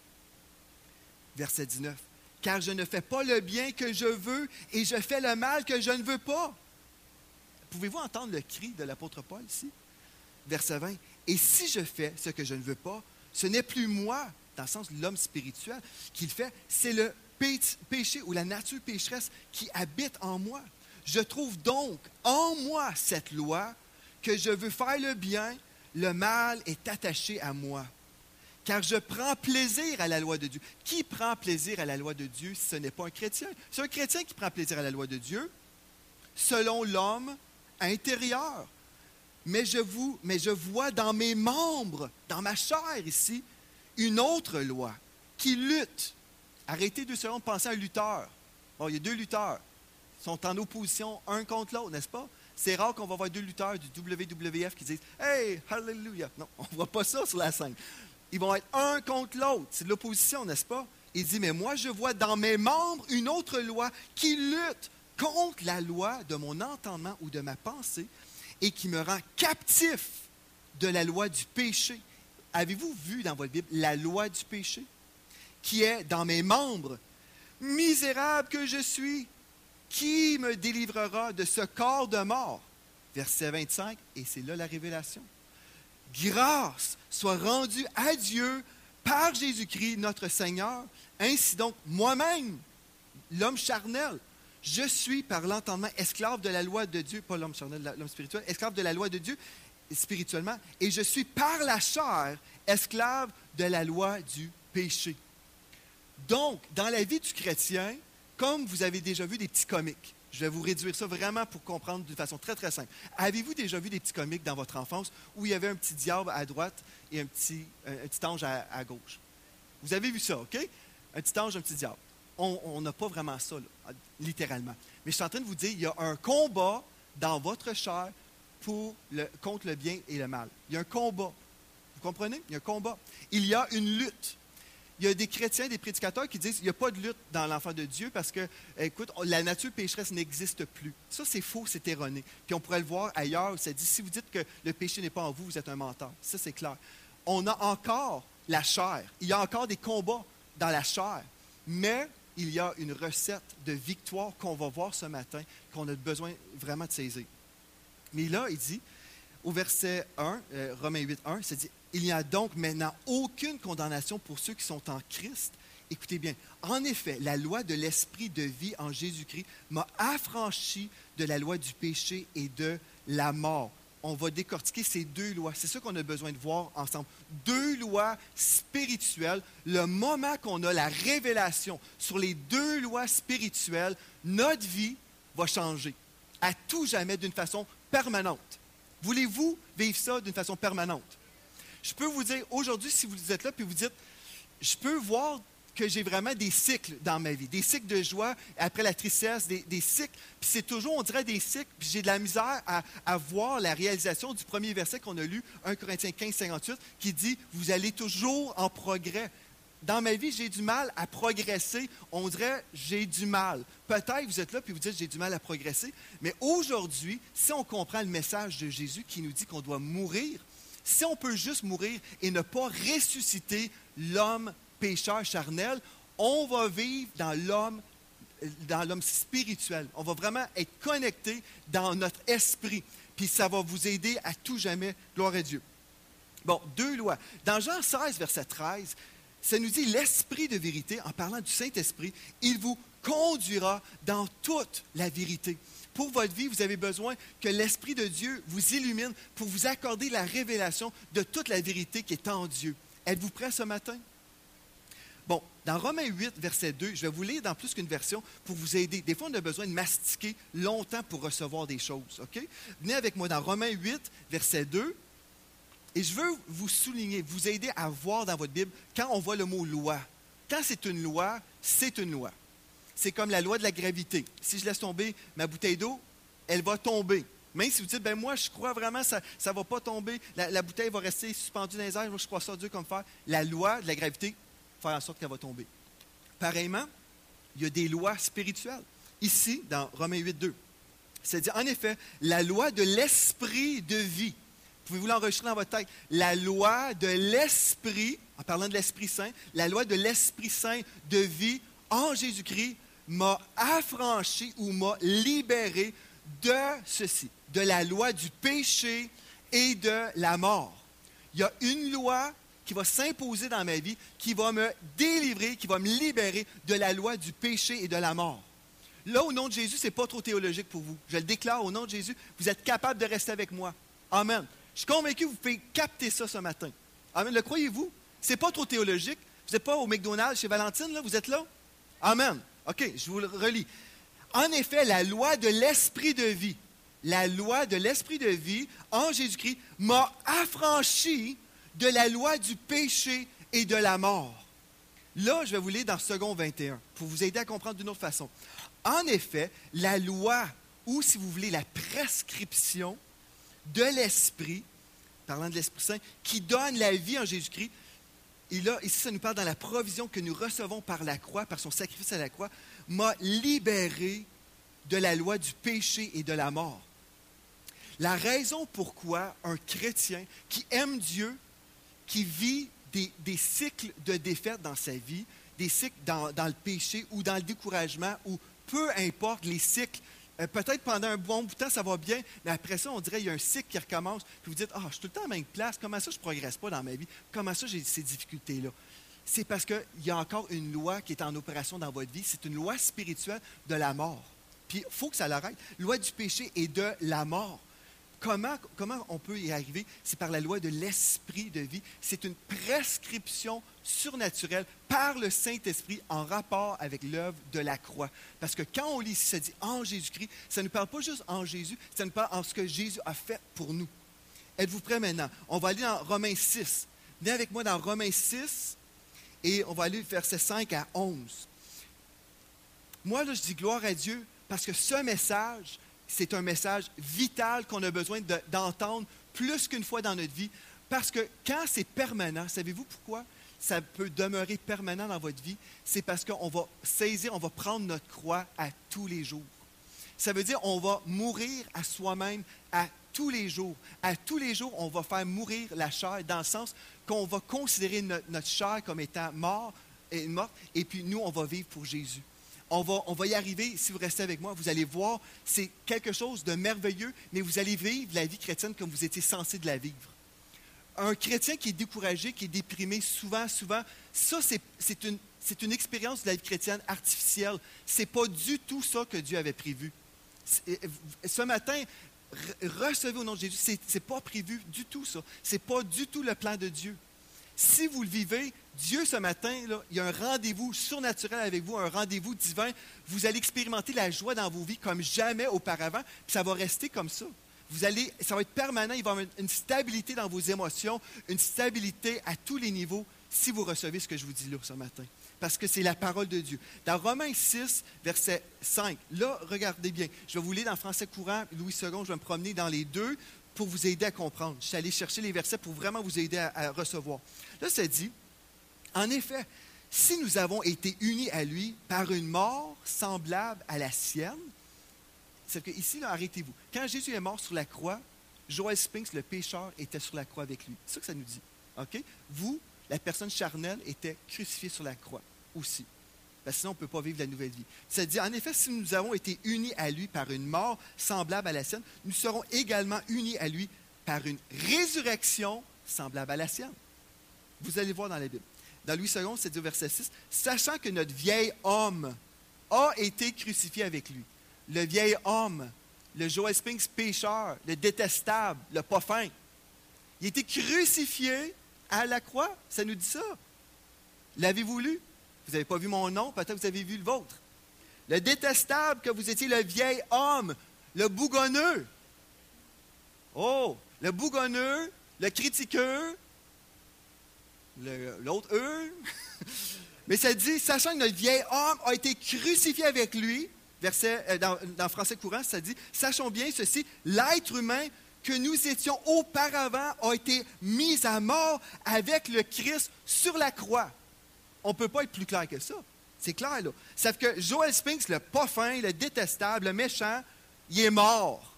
Verset dix-neuf. « Car je ne fais pas le bien que je veux et je fais le mal que je ne veux pas. » Pouvez-vous entendre le cri de l'apôtre Paul ici? Verset vingt. « Et si je fais ce que je ne veux pas, ce n'est plus moi, dans le sens de l'homme spirituel, qui le fait, c'est le péché ou la nature pécheresse qui habite en moi. Je trouve donc en moi cette loi que je veux faire le bien, le mal est attaché à moi. Car je prends plaisir à la loi de Dieu. » Qui prend plaisir à la loi de Dieu si ce n'est pas un chrétien? C'est un chrétien qui prend plaisir à la loi de Dieu, selon l'homme intérieur. Mais je, vous, mais je vois dans mes membres, dans ma chair ici, une autre loi qui lutte. Arrêtez deux secondes de penser à un lutteur. Bon, il y a deux lutteurs. Ils sont en opposition un contre l'autre, n'est-ce pas? C'est rare qu'on va voir deux lutteurs du W W F qui disent « Hey, hallelujah! » Non, on ne voit pas ça sur la scène. Ils vont être un contre l'autre. C'est de l'opposition, n'est-ce pas? Il dit « Mais moi, je vois dans mes membres une autre loi qui lutte contre la loi de mon entendement ou de ma pensée et qui me rend captif de la loi du péché. » Avez-vous vu dans votre Bible la loi du péché qui est dans mes membres? « Misérable que je suis, qui me délivrera de ce corps de mort? » Verset vingt-cinq, et c'est là la révélation. « Grâce soit rendue à Dieu par Jésus-Christ notre Seigneur. Ainsi donc, moi-même, l'homme charnel, je suis par l'entendement esclave de la loi de Dieu, pas l'homme charnel, l'homme spirituel, esclave de la loi de Dieu spirituellement, et je suis par la chair esclave de la loi du péché. » Donc, dans la vie du chrétien, comme vous avez déjà vu des petits comiques, je vais vous réduire ça vraiment pour comprendre d'une façon très, très simple. Avez-vous déjà vu des petits comiques dans votre enfance où il y avait un petit diable à droite et un petit, un, un petit ange à, à gauche? Vous avez vu ça, OK? Un petit ange, un petit diable. On n'a pas vraiment ça, là, littéralement. Mais je suis en train de vous dire, il y a un combat dans votre chair pour le, contre le bien et le mal. Il y a un combat. Vous comprenez? Il y a un combat. Il y a une lutte. Il y a des chrétiens, des prédicateurs qui disent qu'il n'y a pas de lutte dans l'enfant de Dieu parce que, écoute, la nature pécheresse n'existe plus. Ça, c'est faux, c'est erroné. Puis on pourrait le voir ailleurs où ça dit, si vous dites que le péché n'est pas en vous, vous êtes un menteur. Ça, c'est clair. On a encore la chair. Il y a encore des combats dans la chair. Mais il y a une recette de victoire qu'on va voir ce matin, qu'on a besoin vraiment de saisir. Mais là, il dit, au verset un, euh, Romains huit, un, ça dit, « Il n'y a donc maintenant aucune condamnation pour ceux qui sont en Christ. » Écoutez bien, en effet, la loi de l'esprit de vie en Jésus-Christ m'a affranchi de la loi du péché et de la mort. On va décortiquer ces deux lois. C'est ça qu'on a besoin de voir ensemble. Deux lois spirituelles. Le moment qu'on a la révélation sur les deux lois spirituelles, notre vie va changer à tout jamais d'une façon permanente. Voulez-vous vivre ça d'une façon permanente? Je peux vous dire, aujourd'hui, si vous êtes là et vous dites, je peux voir que j'ai vraiment des cycles dans ma vie, des cycles de joie après la tristesse, des, des cycles, puis c'est toujours, on dirait, des cycles, puis j'ai de la misère à, à voir la réalisation du premier verset qu'on a lu, un Corinthiens quinze, cinquante-huit, qui dit, vous allez toujours en progrès. Dans ma vie, j'ai du mal à progresser. On dirait, j'ai du mal. Peut-être vous êtes là et vous dites, j'ai du mal à progresser. Mais aujourd'hui, si on comprend le message de Jésus qui nous dit qu'on doit mourir, si on peut juste mourir et ne pas ressusciter l'homme pécheur charnel, on va vivre dans l'homme, dans l'homme spirituel. On va vraiment être connecté dans notre esprit. Puis ça va vous aider à tout jamais. Gloire à Dieu. Bon, deux lois. Dans Jean seize, verset treize, ça nous dit, l'Esprit de vérité, en parlant du Saint-Esprit, il vous conduira dans toute la vérité. Pour votre vie, vous avez besoin que l'Esprit de Dieu vous illumine pour vous accorder la révélation de toute la vérité qui est en Dieu. Êtes-vous prêts ce matin? Bon, dans Romains huit, verset deux, je vais vous lire dans plus qu'une version pour vous aider. Des fois, on a besoin de mastiquer longtemps pour recevoir des choses, OK? Venez avec moi dans Romains huit, verset deux. Et je veux vous souligner, vous aider à voir dans votre Bible, quand on voit le mot « loi », quand c'est une loi, c'est une loi. C'est comme la loi de la gravité. Si je laisse tomber ma bouteille d'eau, elle va tomber. Même si vous dites, ben moi, je crois vraiment que ça ne va pas tomber, la, la bouteille va rester suspendue dans les airs, moi, je crois ça Dieu comme faire. La loi de la gravité, faire en sorte qu'elle va tomber. Pareillement, il y a des lois spirituelles. Ici, dans Romains huit, deux, ça dit, en effet, la loi de l'esprit de vie. Pouvez-vous l'enregistrer dans votre tête? La loi de l'Esprit, en parlant de l'Esprit Saint, la loi de l'Esprit Saint de vie en Jésus-Christ m'a affranchi ou m'a libéré de ceci, de la loi du péché et de la mort. Il y a une loi qui va s'imposer dans ma vie, qui va me délivrer, qui va me libérer de la loi du péché et de la mort. Là, au nom de Jésus, ce n'est pas trop théologique pour vous. Je le déclare au nom de Jésus, vous êtes capable de rester avec moi. Amen. Je suis convaincu que vous pouvez capter ça ce matin. Amen. Le croyez-vous? Ce n'est pas trop théologique. Vous n'êtes pas au McDonald's chez Valentine, là? Vous êtes là? Amen. OK, je vous le relis. En effet, la loi de l'esprit de vie, la loi de l'esprit de vie en Jésus-Christ m'a affranchi de la loi du péché et de la mort. Là, je vais vous lire dans second vingt et un pour vous aider à comprendre d'une autre façon. En effet, la loi, ou si vous voulez, la prescription de l'Esprit, parlant de l'Esprit Saint, qui donne la vie en Jésus-Christ. Et là, ici, ça nous parle dans la provision que nous recevons par la croix, par son sacrifice à la croix, m'a libéré de la loi du péché et de la mort. La raison pourquoi un chrétien qui aime Dieu, qui vit des, des cycles de défaite dans sa vie, des cycles dans, dans le péché ou dans le découragement, ou peu importe les cycles, Euh, peut-être pendant un bon bout de temps, ça va bien, mais après ça, on dirait qu'il y a un cycle qui recommence. Puis vous dites, ah, je suis tout le temps à la même place. Comment ça, je ne progresse pas dans ma vie? Comment ça, j'ai ces difficultés-là? C'est parce qu'il y a encore une loi qui est en opération dans votre vie. C'est une loi spirituelle de la mort. Puis il faut que ça l'arrête. Loi du péché et de la mort. Comment, comment on peut y arriver? C'est par la loi de l'esprit de vie. C'est une prescription surnaturelle par le Saint-Esprit en rapport avec l'œuvre de la croix. Parce que quand on lit ici, ça dit en Jésus-Christ, ça ne parle pas juste en Jésus, ça nous parle en ce que Jésus a fait pour nous. Êtes-vous prêts maintenant? On va aller dans Romains six. Venez avec moi dans Romains six et on va aller versets cinq à onze. Moi, là, je dis gloire à Dieu parce que ce message, c'est un message vital qu'on a besoin de, d'entendre plus qu'une fois dans notre vie, parce que quand c'est permanent, savez-vous pourquoi ça peut demeurer permanent dans votre vie? C'est parce qu'on va saisir, on va prendre notre croix à tous les jours. Ça veut dire qu'on va mourir à soi-même à tous les jours. À tous les jours, on va faire mourir la chair, dans le sens qu'on va considérer notre, notre chair comme étant mort, et morte, et puis nous, on va vivre pour Jésus. On va, on va y arriver, si vous restez avec moi, vous allez voir, c'est quelque chose de merveilleux, mais vous allez vivre la vie chrétienne comme vous étiez censé de la vivre. Un chrétien qui est découragé, qui est déprimé, souvent, souvent, ça, c'est, c'est, une, c'est une expérience de la vie chrétienne artificielle. Ce n'est pas du tout ça que Dieu avait prévu. Ce matin, recevez au nom de Jésus, ce n'est pas prévu du tout ça. Ce n'est pas du tout le plan de Dieu. Si vous le vivez, Dieu, ce matin, là, il y a un rendez-vous surnaturel avec vous, un rendez-vous divin. Vous allez expérimenter la joie dans vos vies comme jamais auparavant, puis ça va rester comme ça. Vous allez, ça va être permanent, il va y avoir une stabilité dans vos émotions, une stabilité à tous les niveaux, si vous recevez ce que je vous dis là ce matin. Parce que c'est la parole de Dieu. Dans Romains six, verset cinq, là, regardez bien, je vais vous lire dans le français courant, Louis second, je vais me promener dans les deux pour vous aider à comprendre. Je suis allé chercher les versets pour vraiment vous aider à, à recevoir. Là, ça dit, en effet, si nous avons été unis à lui par une mort semblable à la sienne, c'est que ici, là, arrêtez-vous. Quand Jésus est mort sur la croix, Joel Spinks, le pécheur, était sur la croix avec lui. C'est ça que ça nous dit. OK? Vous, la personne charnelle, était crucifiée sur la croix aussi. Parce que sinon, on ne peut pas vivre la nouvelle vie. Ça dit, en effet, si nous avons été unis à lui par une mort semblable à la sienne, nous serons également unis à lui par une résurrection semblable à la sienne. Vous allez voir dans la Bible. Dans Louis second, c'est dit au verset six, « Sachant que notre vieil homme a été crucifié avec lui. » Le vieil homme, le Joel Spinks pécheur, le détestable, le pas fin, il a été crucifié à la croix. Ça nous dit ça. L'avez-vous lu? Vous n'avez pas vu mon nom, peut-être que vous avez vu le vôtre. Le détestable que vous étiez, le vieil homme, le bougonneux. Oh, le bougonneux, le critiqueux, le, l'autre eux. Mais ça dit, sachant que notre vieil homme a été crucifié avec lui, verset, euh, dans, dans français courant, ça dit, sachons bien ceci, l'être humain que nous étions auparavant a été mis à mort avec le Christ sur la croix. On ne peut pas être plus clair que ça. C'est clair, là. Sauf que Joel Spinks, le pas fin, le détestable, le méchant, il est mort.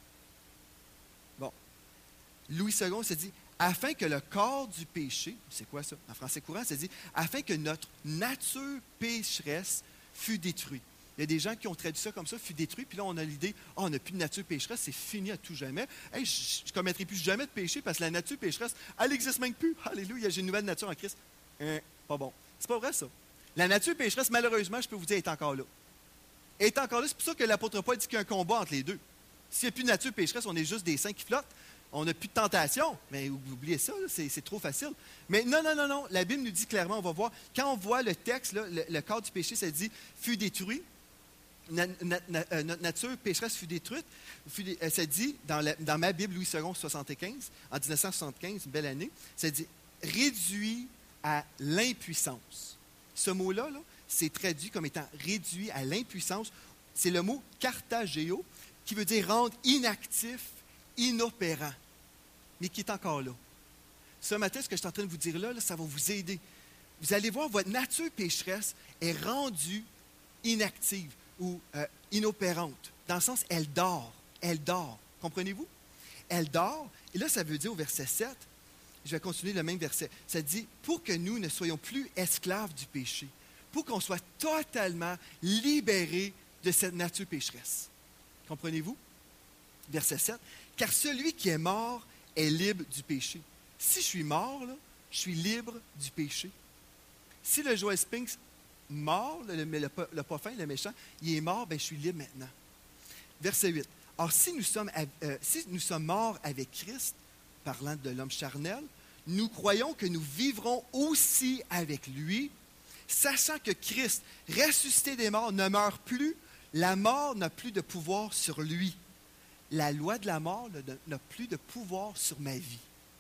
Bon. Louis second se dit, afin que le corps du péché, c'est quoi ça? En français courant, ça dit, afin que notre nature pécheresse fût détruite. Il y a des gens qui ont traduit ça comme ça, fut détruit, puis là, on a l'idée, oh, on n'a plus de nature pécheresse, c'est fini à tout jamais. Hey, je ne commettrai plus jamais de péché parce que la nature pécheresse, elle n'existe même plus. Alléluia, j'ai une nouvelle nature en Christ. Hein, pas bon. C'est pas vrai, ça. La nature pécheresse, malheureusement, je peux vous dire, est encore là. Elle est encore là. C'est pour ça que l'apôtre Paul dit qu'il y a un combat entre les deux. S'il n'y a plus de nature pécheresse, on est juste des saints qui flottent. On n'a plus de tentation. Mais oubliez ça, là, c'est, c'est trop facile. Mais non, non, non, non. La Bible nous dit clairement, on va voir, quand on voit le texte, là, le, le corps du péché, ça dit, fut détruit. Na, na, na, euh, notre nature pécheresse fut détruite. Fut dé, euh, ça dit, dans, la, dans ma Bible, Louis second, soixante-quinze, en dix-neuf cent soixante-quinze, une belle année, ça dit, réduit à l'impuissance. Ce mot-là, là, c'est traduit comme étant réduit à l'impuissance. C'est le mot kartagéo, qui veut dire rendre inactif, inopérant, mais qui est encore là. Ce matin, ce que je suis en train de vous dire là, là, ça va vous aider. Vous allez voir, votre nature pécheresse est rendue inactive ou euh, inopérante. Dans le sens, elle dort. Elle dort. Comprenez-vous? Elle dort. Et là, ça veut dire au verset sept, je vais continuer le même verset. Ça dit, pour que nous ne soyons plus esclaves du péché, pour qu'on soit totalement libérés de cette nature pécheresse. Comprenez-vous? Verset sept. Car celui qui est mort est libre du péché. Si je suis mort, là, je suis libre du péché. Si le Joel Spinks mort, le, le, le, le pas fin, le méchant, il est mort, bien, je suis libre maintenant. Verset huit. Or, si nous sommes, euh, si nous sommes morts avec Christ, parlant de l'homme charnel, nous croyons que nous vivrons aussi avec lui, sachant que Christ, ressuscité des morts, ne meurt plus, la mort n'a plus de pouvoir sur lui. La loi de la mort n'a plus de pouvoir sur ma vie.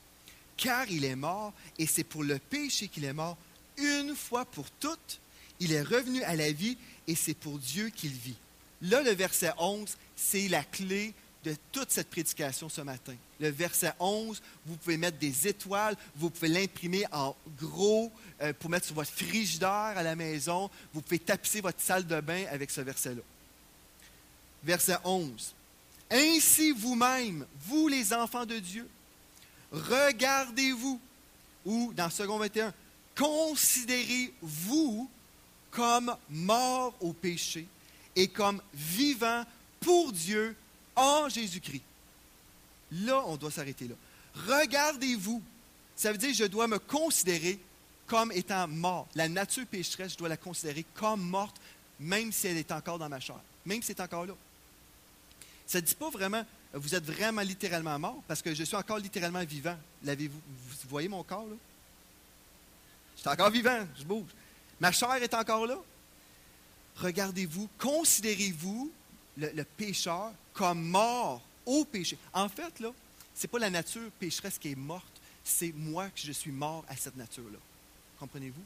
Car il est mort, et c'est pour le péché qu'il est mort, une fois pour toutes, il est revenu à la vie, et c'est pour Dieu qu'il vit. Là, le verset onze, c'est la clé de toute cette prédication ce matin. Le verset onze, vous pouvez mettre des étoiles, vous pouvez l'imprimer en gros euh, pour mettre sur votre frigidaire à la maison. Vous pouvez tapisser votre salle de bain avec ce verset-là. Verset onze. « Ainsi vous-même, vous les enfants de Dieu, regardez-vous. » Ou dans second vingt et un, « Considérez-vous comme morts au péché et comme vivants pour Dieu en Jésus-Christ. » Là, on doit s'arrêter là. Regardez-vous. Ça veut dire que je dois me considérer comme étant mort. La nature pécheresse, je dois la considérer comme morte, même si elle est encore dans ma chair, même si elle est encore là. Ça ne dit pas vraiment, vous êtes vraiment littéralement mort, parce que je suis encore littéralement vivant. L'avez-vous, vous voyez mon corps, là? Je suis encore vivant, je bouge. Ma chair est encore là. Regardez-vous, considérez-vous le, le pécheur comme mort au péché. En fait, là, ce n'est pas la nature pécheresse qui est morte, c'est moi que je suis mort à cette nature-là. Comprenez-vous?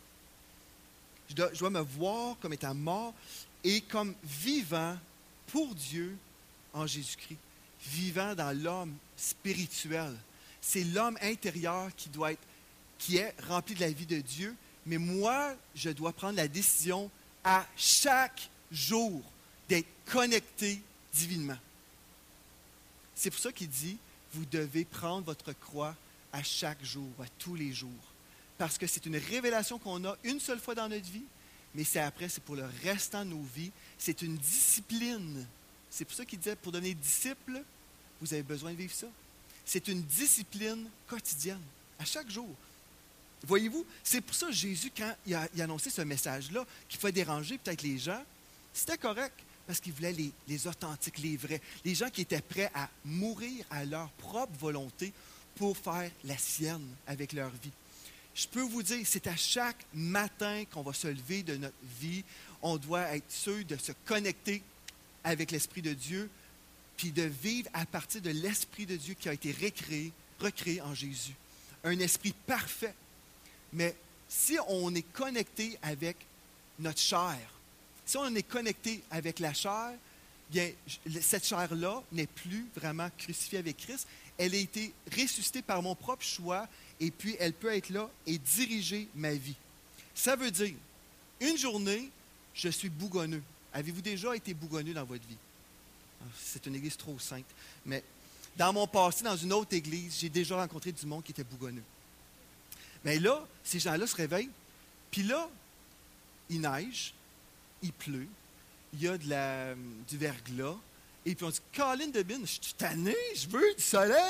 Je dois, je dois me voir comme étant mort et comme vivant pour Dieu en Jésus-Christ. Vivant dans l'homme spirituel. C'est l'homme intérieur qui doit être, qui est rempli de la vie de Dieu, mais moi, je dois prendre la décision à chaque jour d'être connecté divinement. C'est pour ça qu'il dit, vous devez prendre votre croix à chaque jour, à tous les jours. Parce que c'est une révélation qu'on a une seule fois dans notre vie, mais c'est après, c'est pour le restant de nos vies. C'est une discipline. C'est pour ça qu'il disait, pour devenir disciple, vous avez besoin de vivre ça. C'est une discipline quotidienne, à chaque jour. Voyez-vous, c'est pour ça que Jésus, quand il a, il a annoncé ce message-là, qui pouvait déranger peut-être les gens, c'était correct, parce qu'il voulait les, les authentiques, les vrais, les gens qui étaient prêts à mourir à leur propre volonté pour faire la sienne avec leur vie. Je peux vous dire, c'est à chaque matin qu'on va se lever de notre vie, on doit être sûr de se connecter avec l'Esprit de Dieu, puis de vivre à partir de l'Esprit de Dieu qui a été recréé, recréé en Jésus. Un esprit parfait. Mais si on est connecté avec notre chair, si on est connecté avec la chair, bien, cette chair-là n'est plus vraiment crucifiée avec Christ. Elle a été ressuscitée par mon propre choix et puis elle peut être là et diriger ma vie. Ça veut dire, une journée, je suis bougonneux. Avez-vous déjà été bougonneux dans votre vie? C'est une église trop sainte. Mais dans mon passé, dans une autre église, j'ai déjà rencontré du monde qui était bougonneux. Mais là, ces gens-là se réveillent, puis là, il neige, il pleut, il y a de la, du verglas, et puis on dit « Colin de Bin, je suis tanné, je veux du soleil! »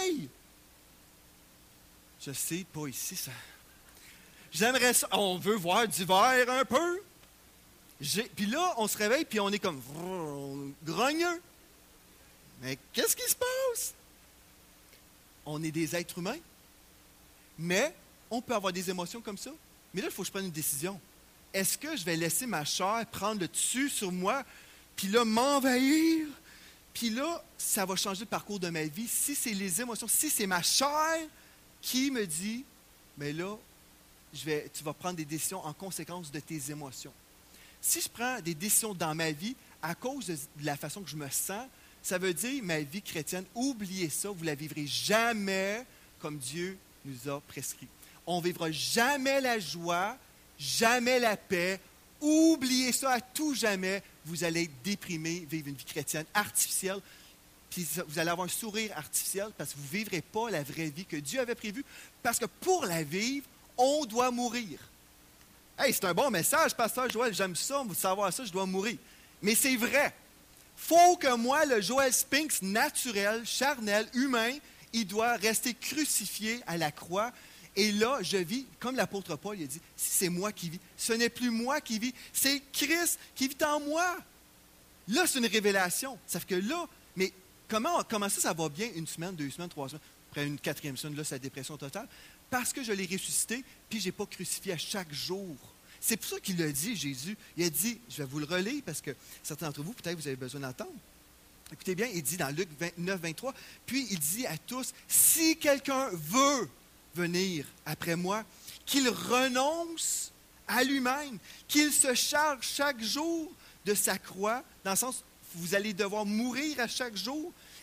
Je sais, pas ici, ça. J'aimerais ça. On veut voir du vert un peu. J'ai, puis là, on se réveille, puis on est comme grogneux. Mais qu'est-ce qui se passe? On est des êtres humains, mais on peut avoir des émotions comme ça. Mais là, il faut que je prenne une décision. Est-ce que je vais laisser ma chair prendre le dessus sur moi, puis là, m'envahir? Puis là, ça va changer le parcours de ma vie. Si c'est les émotions, si c'est ma chair qui me dit, mais là, je vais, tu vas prendre des décisions en conséquence de tes émotions. Si je prends des décisions dans ma vie à cause de la façon que je me sens, ça veut dire ma vie chrétienne, oubliez ça, vous ne la vivrez jamais comme Dieu nous a prescrit. On ne vivra jamais la joie, jamais la paix. Oubliez ça à tout jamais. Vous allez être déprimé, vivre une vie chrétienne artificielle. Puis vous allez avoir un sourire artificiel parce que vous ne vivrez pas la vraie vie que Dieu avait prévue. Parce que pour la vivre, on doit mourir. Hey, c'est un bon message, pasteur Joël, j'aime ça, vous savoir ça, je dois mourir. Mais c'est vrai. Il faut que moi, le Joël Spinks naturel, charnel, humain, il doit rester crucifié à la croix. Et là, je vis, comme l'apôtre Paul, il a dit, si c'est moi qui vis, ce n'est plus moi qui vis, c'est Christ qui vit en moi. Là, c'est une révélation. Ça fait que là, mais comment, comment ça, ça va bien une semaine, deux semaines, trois semaines, après une quatrième semaine, là, c'est la dépression totale? Parce que je l'ai ressuscité, puis je n'ai pas crucifié à chaque jour. C'est pour ça qu'il l'a dit, Jésus. Il a dit, je vais vous le relire, parce que certains d'entre vous, peut-être, vous avez besoin d'entendre. Écoutez bien, il dit dans Luc vingt-neuf, vingt-trois, puis il dit à tous, si quelqu'un veut venir après moi, qu'il renonce à lui-même, qu'il se charge chaque jour de sa croix, dans le sens où vous allez devoir mourir à chaque jour,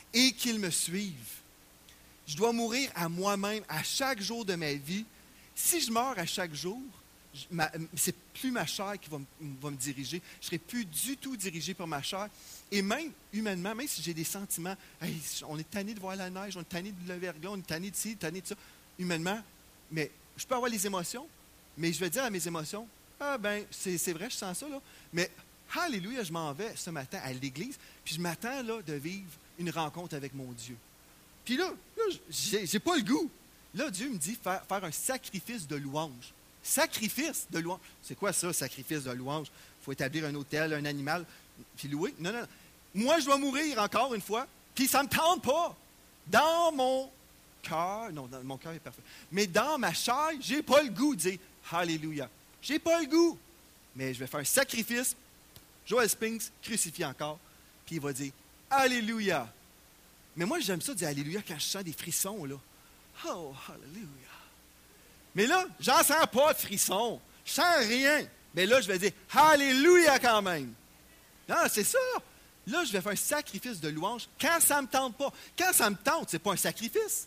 et qu'ils me suivent. Je dois mourir à moi-même à chaque jour de ma vie. Si je meurs à chaque jour, c'est plus ma chair qui va, va me diriger. Je ne serai plus du tout dirigé par ma chair. Et même humainement, même si j'ai des sentiments, hey, on est tanné de voir la neige, on est tanné de le verglas, on est tanné de ci, tanné de ça, humainement, mais je peux avoir les émotions, mais je vais dire à mes émotions, ah ben, c'est, c'est vrai, je sens ça, là, mais alléluia, je m'en vais ce matin à l'église, puis je m'attends là, de vivre une rencontre avec mon Dieu. Puis là, là j'ai, j'ai pas le goût. Là, Dieu me dit faire, faire un sacrifice de louange. Sacrifice de louange. C'est quoi ça, sacrifice de louange? Il faut établir un autel, un animal, puis louer. Non, non, non. Moi, je dois mourir encore une fois, puis ça ne me tente pas. Dans mon cœur, non, dans, mon cœur est parfait, mais dans ma chair, je n'ai pas le goût de dire Alléluia. Je n'ai pas le goût. Mais je vais faire un sacrifice. Joel Spinks crucifié encore, puis il va dire Alléluia. Mais moi, j'aime ça dire Alléluia quand je sens des frissons, là. Oh, Alléluia. Mais là, j'en sens pas de frissons. Je sens rien. Mais là, je vais dire Alléluia quand même. Non, c'est ça. Là, je vais faire un sacrifice de louange quand ça ne me tente pas. Quand ça me tente, ce n'est pas un sacrifice.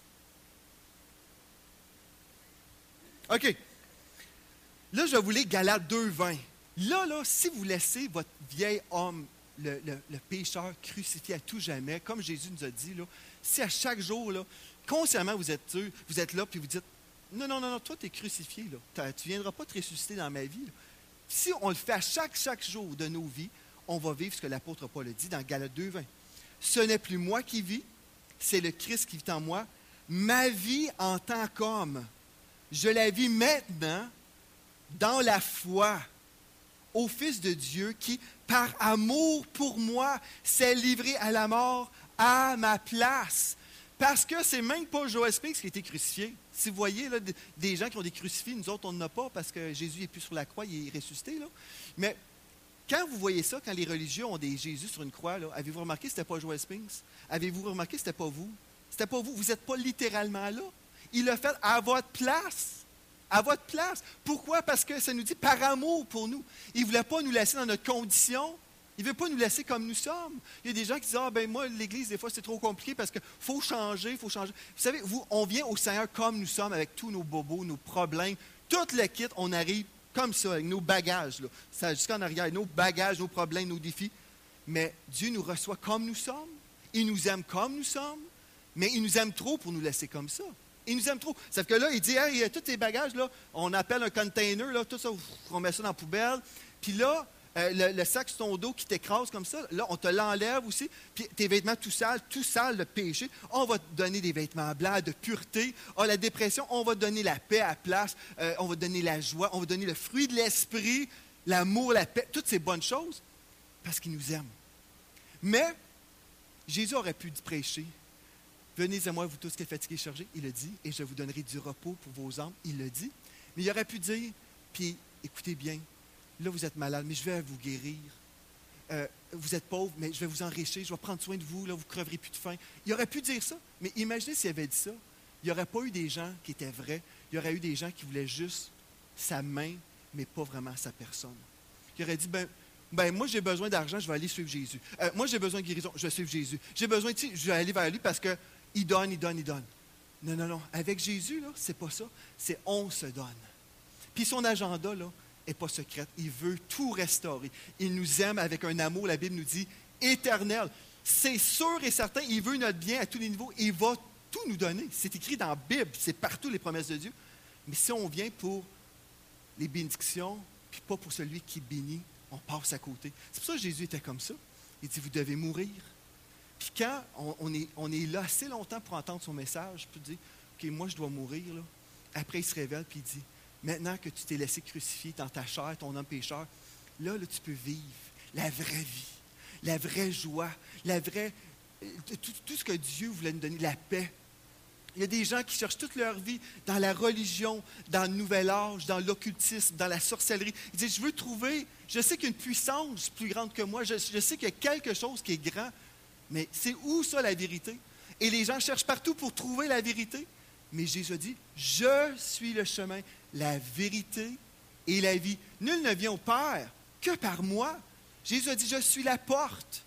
OK. Là, je vais vous lire Galates deux, vingt. Là, là, si vous laissez votre vieil homme, le, le, le pécheur, crucifié à tout jamais, comme Jésus nous a dit, là, si à chaque jour, là, consciemment, vous êtes, vous êtes là, puis vous dites, non, non, non, non, toi, tu es crucifié, là. Tu ne viendras pas te ressusciter dans ma vie. Là. Si on le fait à chaque, chaque jour de nos vies, on va vivre ce que l'apôtre Paul a dit dans Galates deux, vingt. Ce n'est plus moi qui vis, c'est le Christ qui vit en moi. Ma vie en tant qu'homme, je la vis maintenant dans la foi au Fils de Dieu qui, par amour pour moi, s'est livré à la mort à ma place. Parce que c'est même pas Joel Spinks qui a été crucifié. Si vous voyez là, des gens qui ont des crucifix, nous autres, on n'en a pas parce que Jésus n'est plus sur la croix, il est ressuscité. Là. Mais quand vous voyez ça, quand les religieux ont des Jésus sur une croix, là, avez-vous remarqué que ce n'était pas Joel Spinks? Avez-vous remarqué que ce n'était pas vous? C'était pas vous. Vous n'êtes pas littéralement là. Il l'a fait à votre place. À votre place. Pourquoi? Parce que ça nous dit par amour pour nous. Il ne voulait pas nous laisser dans notre condition. Il ne veut pas nous laisser comme nous sommes. Il y a des gens qui disent « Ah, ben moi, l'Église, des fois, c'est trop compliqué parce qu'il faut changer, il faut changer. » Vous savez, vous, on vient au Seigneur comme nous sommes, avec tous nos bobos, nos problèmes. Tout le kit, on arrive comme ça, avec nos bagages. Là. Ça, jusqu'en arrière, nos bagages, nos problèmes, nos défis. Mais Dieu nous reçoit comme nous sommes. Il nous aime comme nous sommes. Mais il nous aime trop pour nous laisser comme ça. Il nous aime trop. Sauf que là, il dit, hey, tous tes bagages, là, on appelle un container, là, tout ça, on met ça dans la poubelle. Puis là, euh, le, le sac sur ton dos qui t'écrase comme ça, là, on te l'enlève aussi. Puis tes vêtements tout sales, tout sales de péché, on va te donner des vêtements blancs de pureté. Ah, la dépression, on va te donner la paix à la place. Euh, on va te donner la joie, on va te donner le fruit de l'esprit, l'amour, la paix, toutes ces bonnes choses, parce qu'il nous aime. Mais Jésus aurait pu prêcher. Venez à moi, vous tous qui êtes fatigués et chargés, il le dit, et je vous donnerai du repos pour vos âmes, il le dit. Mais il aurait pu dire, puis écoutez bien, là vous êtes malade, mais je vais vous guérir. Euh, vous êtes pauvre, mais je vais vous enrichir, je vais prendre soin de vous, là vous ne creverez plus de faim. Il aurait pu dire ça, mais imaginez s'il avait dit ça, il n'y aurait pas eu des gens qui étaient vrais, il y aurait eu des gens qui voulaient juste sa main, mais pas vraiment sa personne. Il aurait dit, ben, ben moi j'ai besoin d'argent, je vais aller suivre Jésus. Euh, moi j'ai besoin de guérison, je vais suivre Jésus. J'ai besoin, tu sais, je vais aller vers lui parce que il donne, il donne, il donne. Non, non, non. Avec Jésus, là, c'est pas ça. C'est on se donne. Puis son agenda, là, n'est pas secret. Il veut tout restaurer. Il nous aime avec un amour, la Bible nous dit, éternel. C'est sûr et certain, il veut notre bien à tous les niveaux. Il va tout nous donner. C'est écrit dans la Bible. C'est partout les promesses de Dieu. Mais si on vient pour les bénédictions, puis pas pour celui qui bénit, on passe à côté. C'est pour ça que Jésus était comme ça. Il dit, vous devez mourir. Puis quand on, on, est, on est là assez longtemps pour entendre son message, puis dire, OK, moi je dois mourir, là. Après il se révèle, puis il dit, maintenant que tu t'es laissé crucifier dans ta chair, ton homme pécheur, là, là, tu peux vivre la vraie vie, la vraie joie, la vraie, tout, tout ce que Dieu voulait nous donner, la paix. Il y a des gens qui cherchent toute leur vie dans la religion, dans le nouvel âge, dans l'occultisme, dans la sorcellerie. Ils disent, je veux trouver, je sais qu'il y a une puissance plus grande que moi, je, je sais qu'il y a quelque chose qui est grand. Mais c'est où ça, la vérité? Et les gens cherchent partout pour trouver la vérité. Mais Jésus a dit, je suis le chemin, la vérité et la vie. Nul ne vient au Père que par moi. Jésus a dit, je suis la porte.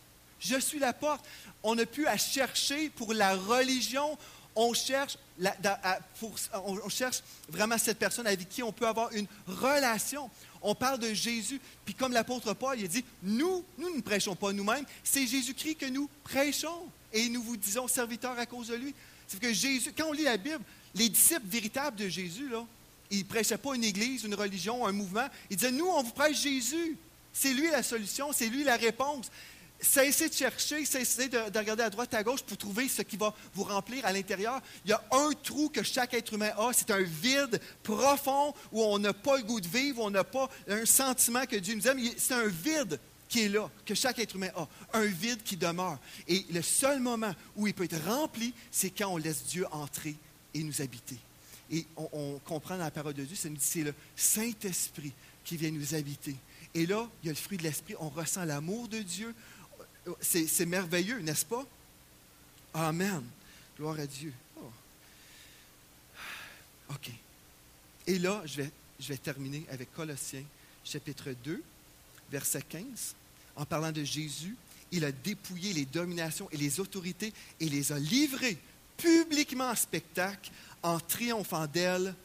Je suis la porte. On n'a plus à chercher pour la religion. On cherche, la, à, pour, on, on cherche vraiment cette personne avec qui on peut avoir une relation. On parle de Jésus. Puis comme l'apôtre Paul, il a dit, nous, nous ne prêchons pas nous-mêmes. C'est Jésus-Christ que nous prêchons. Et nous vous disons serviteurs à cause de lui. C'est que Jésus, quand on lit la Bible, les disciples véritables de Jésus, là, ils ne prêchaient pas une église, une religion, un mouvement. Ils disaient, nous, on vous prêche Jésus. C'est lui la solution, c'est lui la réponse. Cessez de chercher, cessez de, de regarder à droite, à gauche pour trouver ce qui va vous remplir à l'intérieur. Il y a un trou que chaque être humain a, c'est un vide profond où on n'a pas le goût de vivre, où on n'a pas un sentiment que Dieu nous aime. C'est un vide qui est là, que chaque être humain a, un vide qui demeure. Et le seul moment où il peut être rempli, c'est quand on laisse Dieu entrer et nous habiter. Et on, on comprend dans la parole de Dieu, ça nous dit, c'est le Saint-Esprit qui vient nous habiter. Et là, il y a le fruit de l'Esprit, on ressent l'amour de Dieu. C'est, c'est merveilleux, n'est-ce pas? Amen. Gloire à Dieu. Oh. OK. Et là, je vais, je vais terminer avec Colossiens, chapitre deux, verset quinze. En parlant de Jésus, il a dépouillé les dominations et les autorités et les a livrées publiquement en spectacle en triomphant d'elles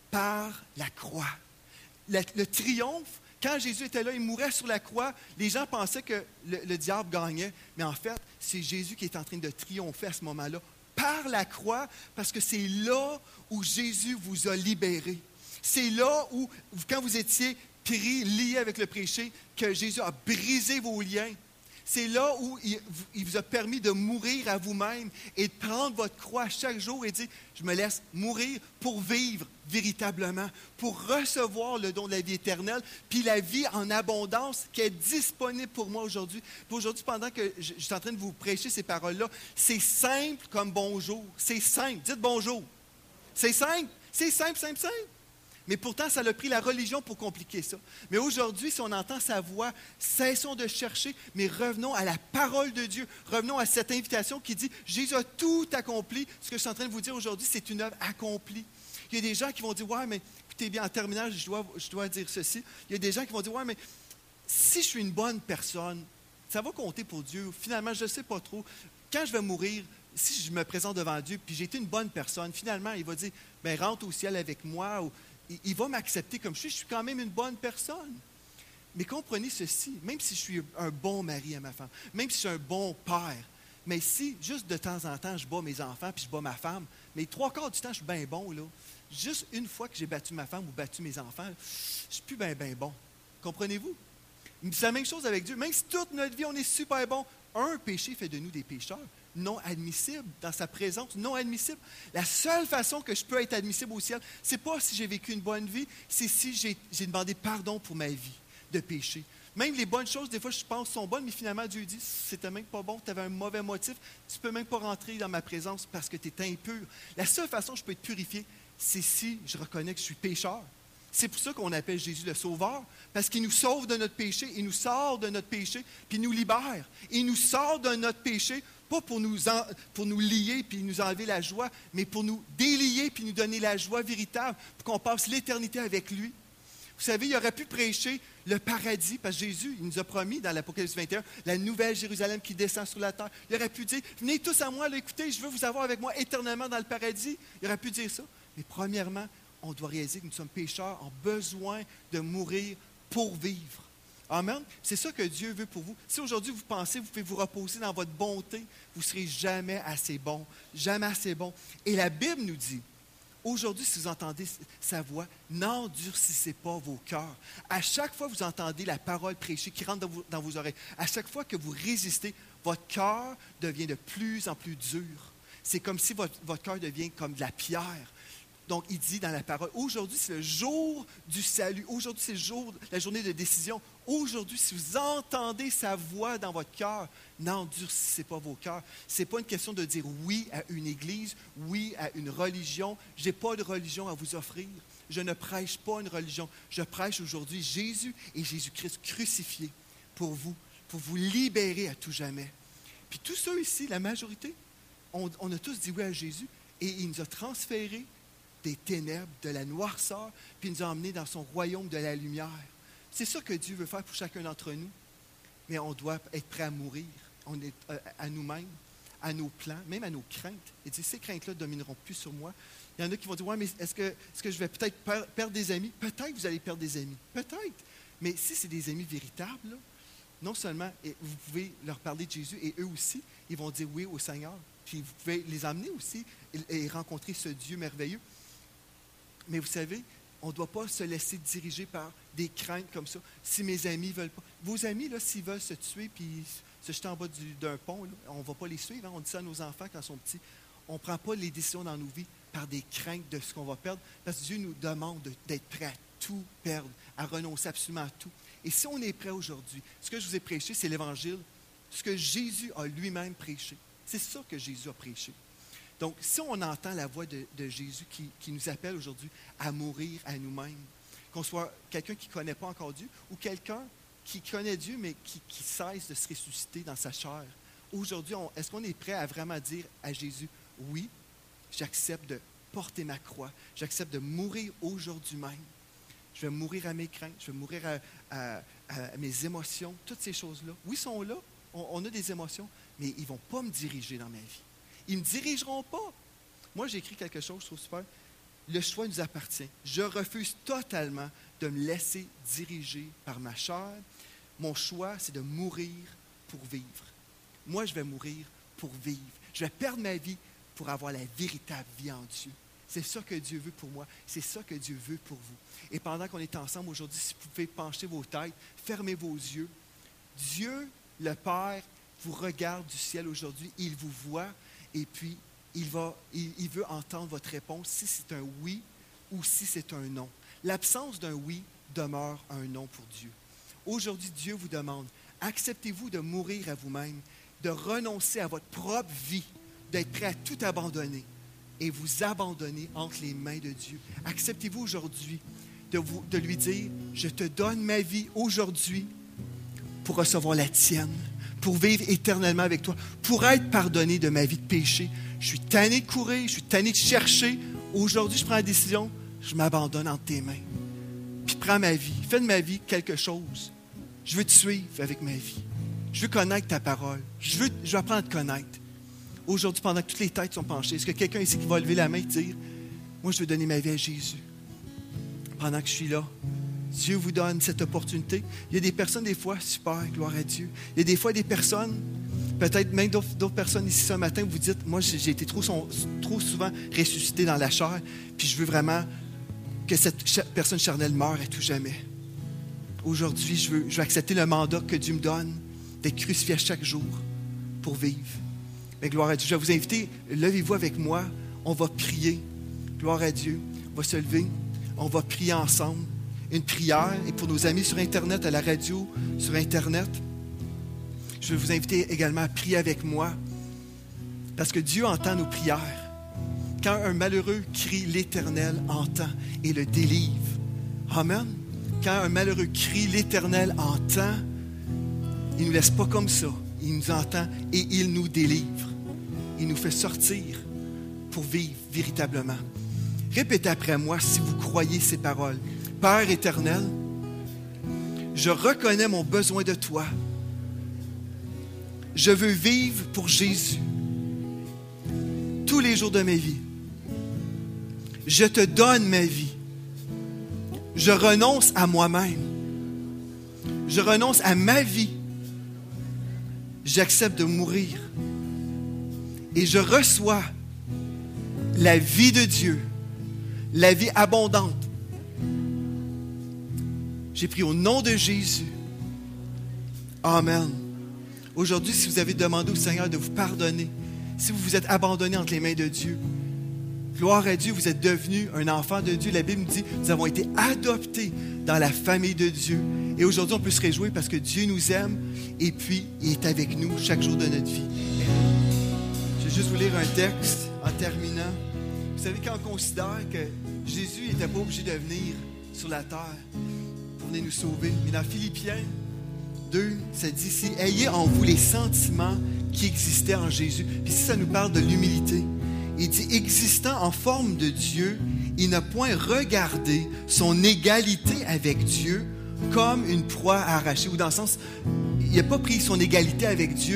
par la croix. Le, le triomphe, quand Jésus était là, il mourait sur la croix, les gens pensaient que le, le diable gagnait, mais en fait, c'est Jésus qui est en train de triompher à ce moment-là par la croix, parce que c'est là où Jésus vous a libéré. C'est là où, quand vous étiez pris, liés avec le péché, que Jésus a brisé vos liens. C'est là où il, il vous a permis de mourir à vous-même et de prendre votre croix chaque jour et dire, je me laisse mourir pour vivre véritablement, pour recevoir le don de la vie éternelle, puis la vie en abondance qui est disponible pour moi aujourd'hui. Puis aujourd'hui, pendant que je, je suis en train de vous prêcher ces paroles-là, c'est simple comme bonjour. C'est simple. Dites bonjour. C'est simple. C'est simple, simple, simple. Mais pourtant, ça a pris la religion pour compliquer ça. Mais aujourd'hui, si on entend sa voix, cessons de chercher, mais revenons à la parole de Dieu. Revenons à cette invitation qui dit, Jésus a tout accompli. Ce que je suis en train de vous dire aujourd'hui, c'est une œuvre accomplie. Il y a des gens qui vont dire, ouais, mais écoutez bien, en terminant, je dois, je dois dire ceci. Il y a des gens qui vont dire, ouais, mais si je suis une bonne personne, ça va compter pour Dieu. Finalement, je ne sais pas trop. Quand je vais mourir, si je me présente devant Dieu, puis j'ai été une bonne personne, finalement, il va dire, ben rentre au ciel avec moi, ou il va m'accepter comme je suis, je suis quand même une bonne personne. Mais comprenez ceci, même si je suis un bon mari à ma femme, même si je suis un bon père, mais si, juste de temps en temps, je bats mes enfants puis je bats ma femme, mais trois quarts du temps, je suis bien bon, là. Juste une fois que j'ai battu ma femme ou battu mes enfants, je ne suis plus bien, bien bon. Comprenez-vous? C'est la même chose avec Dieu. Même si toute notre vie, on est super bon, un péché fait de nous des pécheurs. Non admissible, dans sa présence, non admissible. La seule façon que je peux être admissible au ciel, c'est pas si j'ai vécu une bonne vie, c'est si j'ai, j'ai demandé pardon pour ma vie de péché. Même les bonnes choses, des fois, je pense, sont bonnes, mais finalement, Dieu dit, c'était même pas bon, tu avais un mauvais motif, tu peux même pas rentrer dans ma présence parce que tu es impur. La seule façon que je peux être purifié, c'est si je reconnais que je suis pécheur. C'est pour ça qu'on appelle Jésus le Sauveur, parce qu'il nous sauve de notre péché, il nous sort de notre péché, puis il nous libère. Il nous sort de notre péché, pas pour nous, en, pour nous lier puis nous enlever la joie, mais pour nous délier puis nous donner la joie véritable, pour qu'on passe l'éternité avec lui. Vous savez, il aurait pu prêcher le paradis, parce que Jésus, il nous a promis dans l'Apocalypse vingt et un, la nouvelle Jérusalem qui descend sur la terre. Il aurait pu dire, venez tous à moi, là, écoutez, je veux vous avoir avec moi éternellement dans le paradis. Il aurait pu dire ça. Mais premièrement, on doit réaliser que nous sommes pécheurs, en besoin de mourir pour vivre. Amen. C'est ça que Dieu veut pour vous. Si aujourd'hui vous pensez, vous pouvez vous reposer dans votre bonté, vous ne serez jamais assez bon, jamais assez bon. Et la Bible nous dit, aujourd'hui, si vous entendez sa voix, n'endurcissez pas vos cœurs. À chaque fois que vous entendez la parole prêchée qui rentre dans vos, dans vos oreilles, à chaque fois que vous résistez, votre cœur devient de plus en plus dur. C'est comme si votre, votre cœur devient comme de la pierre. Donc, il dit dans la parole, aujourd'hui, c'est le jour du salut. Aujourd'hui, c'est le jour, la journée de décision. Aujourd'hui, si vous entendez sa voix dans votre cœur, n'endurcissez pas vos cœurs. Ce n'est pas une question de dire oui à une église, oui à une religion. Je n'ai pas de religion à vous offrir. Je ne prêche pas une religion. Je prêche aujourd'hui Jésus et Jésus-Christ crucifié pour vous, pour vous libérer à tout jamais. Puis tous ceux ici, la majorité, on, on a tous dit oui à Jésus et il nous a transférés des ténèbres, de la noirceur, puis il nous a emmenés dans son royaume de la lumière. C'est ça que Dieu veut faire pour chacun d'entre nous. Mais on doit être prêt à mourir. on est euh, à nous-mêmes, à nos plans, même à nos craintes. Il dit, ces craintes-là ne domineront plus sur moi. Il y en a qui vont dire, ouais, mais est-ce que, est-ce que je vais peut-être per- perdre des amis? Peut-être que vous allez perdre des amis. Peut-être. Mais si c'est des amis véritables, là, non seulement et vous pouvez leur parler de Jésus et eux aussi, ils vont dire oui au Seigneur. Puis vous pouvez les emmener aussi et, et rencontrer ce Dieu merveilleux. Mais vous savez, on ne doit pas se laisser diriger par des craintes comme ça. Si mes amis ne veulent pas. Vos amis, là, s'ils veulent se tuer puis se jeter en bas du, d'un pont, là, on ne va pas les suivre. Hein? On dit ça à nos enfants quand ils sont petits. On ne prend pas les décisions dans nos vies par des craintes de ce qu'on va perdre. Parce que Dieu nous demande de, d'être prêt à tout perdre, à renoncer absolument à tout. Et si on est prêt aujourd'hui, ce que je vous ai prêché, c'est l'Évangile, ce que Jésus a lui-même prêché. C'est ça que Jésus a prêché. Donc, si on entend la voix de, de Jésus qui, qui nous appelle aujourd'hui à mourir à nous-mêmes, qu'on soit quelqu'un qui ne connaît pas encore Dieu ou quelqu'un qui connaît Dieu mais qui, qui cesse de se ressusciter dans sa chair, aujourd'hui, on, est-ce qu'on est prêt à vraiment dire à Jésus, oui, j'accepte de porter ma croix, j'accepte de mourir aujourd'hui même. Je vais mourir à mes craintes, je vais mourir à, à, à mes émotions, toutes ces choses-là. Oui, ils sont là, on, on a des émotions, mais ils ne vont pas me diriger dans ma vie. Ils ne me dirigeront pas. Moi, j'ai écrit quelque chose, je trouve super. Le choix nous appartient. Je refuse totalement de me laisser diriger par ma chair. Mon choix, c'est de mourir pour vivre. Moi, je vais mourir pour vivre. Je vais perdre ma vie pour avoir la véritable vie en Dieu. C'est ça que Dieu veut pour moi. C'est ça que Dieu veut pour vous. Et pendant qu'on est ensemble aujourd'hui, si vous pouvez pencher vos têtes, fermez vos yeux. Dieu, le Père, vous regarde du ciel aujourd'hui. Il vous voit et puis il, va, il, il veut entendre votre réponse, si c'est un oui ou si c'est un non. L'absence d'un oui demeure un non pour Dieu. Aujourd'hui, Dieu vous demande, acceptez-vous de mourir à vous-même, de renoncer à votre propre vie, d'être prêt à tout abandonner et vous abandonner entre les mains de Dieu. Acceptez-vous aujourd'hui de, vous, de lui dire, je te donne ma vie aujourd'hui pour recevoir la tienne, pour vivre éternellement avec toi, pour être pardonné de ma vie de péché. Je suis tanné de courir, je suis tanné de chercher. Aujourd'hui, je prends la décision, je m'abandonne entre tes mains. Puis prends ma vie, fais de ma vie quelque chose. Je veux te suivre avec ma vie. Je veux connaître ta parole. Je veux, je veux apprendre à te connaître. Aujourd'hui, pendant que toutes les têtes sont penchées, est-ce que quelqu'un ici qui va lever la main et dire, moi, je veux donner ma vie à Jésus. Pendant que je suis là, Dieu vous donne cette opportunité. Il y a des personnes, des fois, super, gloire à Dieu. Il y a des fois des personnes, peut-être même d'autres, d'autres personnes ici ce matin, vous dites, moi, j'ai, j'ai été trop, trop souvent ressuscité dans la chair, puis je veux vraiment que cette personne charnelle meure à tout jamais. Aujourd'hui, je veux, je veux accepter le mandat que Dieu me donne d'être crucifié à chaque jour pour vivre. Mais gloire à Dieu. Je vais vous inviter, levez-vous avec moi, on va prier. Gloire à Dieu. On va se lever, on va prier ensemble. Une prière, et pour nos amis sur Internet, à la radio, sur Internet, je vais vous inviter également à prier avec moi, parce que Dieu entend nos prières. Quand un malheureux crie, l'Éternel entend et le délivre. Amen. Quand un malheureux crie, l'Éternel entend, il ne nous laisse pas comme ça. Il nous entend et il nous délivre. Il nous fait sortir pour vivre véritablement. Répétez après moi si vous croyez ces paroles. Père éternel, je reconnais mon besoin de toi. Je veux vivre pour Jésus tous les jours de ma vie. Je te donne ma vie. Je renonce à moi-même. Je renonce à ma vie. J'accepte de mourir. Et je reçois la vie de Dieu, la vie abondante. J'ai prié au nom de Jésus. Amen. Aujourd'hui, si vous avez demandé au Seigneur de vous pardonner, si vous vous êtes abandonné entre les mains de Dieu, gloire à Dieu, vous êtes devenu un enfant de Dieu. La Bible nous dit, nous avons été adoptés dans la famille de Dieu. Et aujourd'hui, on peut se réjouir parce que Dieu nous aime et puis il est avec nous chaque jour de notre vie. Je vais juste vous lire un texte en terminant. Vous savez, quand on considère que Jésus n'était pas obligé de venir sur la terre pour venir nous sauver, mais dans Philippiens deux, ça dit ici, ayez en vous les sentiments qui existaient en Jésus. Puis ici, ça nous parle de l'humilité. Il dit, existant en forme de Dieu, il n'a point regardé son égalité avec Dieu comme une proie à arracher. Ou dans le sens, il n'a pas pris son égalité avec Dieu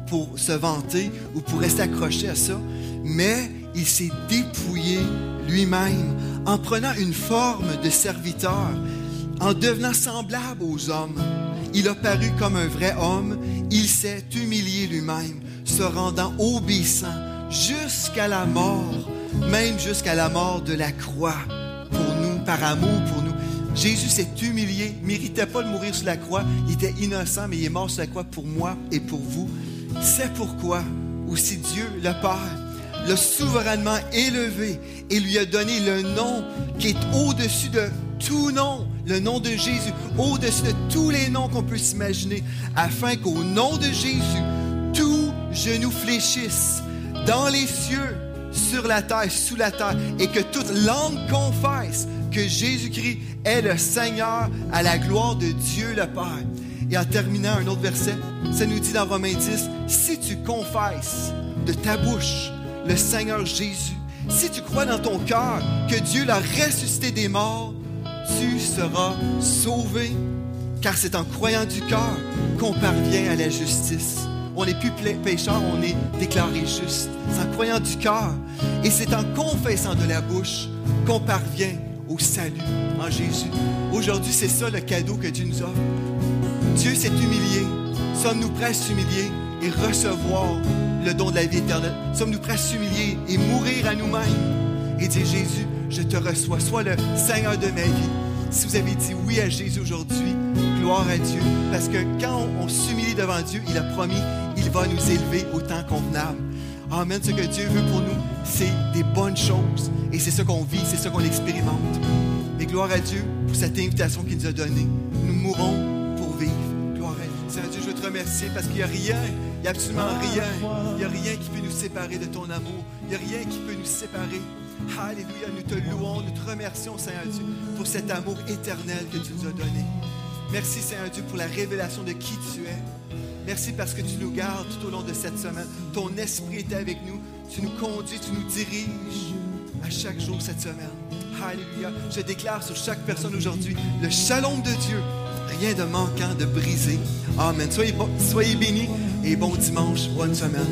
pour se vanter ou pour rester accroché à ça, mais il s'est dépouillé lui-même en prenant une forme de serviteur, en devenant semblable aux hommes. Il a paru comme un vrai homme, il s'est humilié lui-même, se rendant obéissant jusqu'à la mort, même jusqu'à la mort de la croix, pour nous, par amour pour nous. Jésus s'est humilié, ne méritait pas de mourir sur la croix, il était innocent, mais il est mort sur la croix pour moi et pour vous. C'est pourquoi aussi Dieu, le Père, l'a souverainement élevé et lui a donné le nom qui est au-dessus de tout nom, le nom de Jésus, au-dessus de tous les noms qu'on peut s'imaginer, afin qu'au nom de Jésus, tout genou fléchisse dans les cieux, sur la terre, sous la terre, et que toute langue confesse que Jésus-Christ est le Seigneur à la gloire de Dieu le Père. Et en terminant un autre verset, ça nous dit dans Romains dix, si tu confesses de ta bouche le Seigneur Jésus, si tu crois dans ton cœur que Dieu l'a ressuscité des morts, tu seras sauvé. Car c'est en croyant du cœur qu'on parvient à la justice. On n'est plus pécheur, on est déclaré juste. C'est en croyant du cœur. Et c'est en confessant de la bouche qu'on parvient au salut en Jésus. Aujourd'hui, c'est ça le cadeau que Dieu nous offre. Dieu s'est humilié. Sommes-nous prêts à s'humilier et recevoir le don de la vie éternelle? Sommes-nous prêts à s'humilier et mourir à nous-mêmes et dire, Jésus, je te reçois, sois le Seigneur de ma vie. Si vous avez dit oui à Jésus aujourd'hui, gloire à Dieu. Parce que quand on, on s'humilie devant Dieu, il a promis, il va nous élever au temps convenable. Amen. Ce que Dieu veut pour nous, c'est des bonnes choses. Et c'est ça qu'on vit, c'est ça qu'on expérimente. Mais gloire à Dieu pour cette invitation qu'il nous a donnée. Nous mourrons pour vivre. Gloire à Dieu. Seigneur Dieu, je veux te remercier parce qu'il n'y a rien, il n'y a absolument rien. Il n'y a rien qui peut nous séparer de ton amour. Il n'y a rien qui peut nous séparer. Alléluia, nous te louons, nous te remercions, Seigneur Dieu, pour cet amour éternel que tu nous as donné. Merci, Seigneur Dieu, pour la révélation de qui tu es. Merci parce que tu nous gardes tout au long de cette semaine. Ton esprit est avec nous. Tu nous conduis, tu nous diriges à chaque jour cette semaine. Alléluia. Je déclare sur chaque personne aujourd'hui le shalom de Dieu. Rien de manquant, de brisé. Amen. Soyez, soyez bénis et bon dimanche, bonne semaine.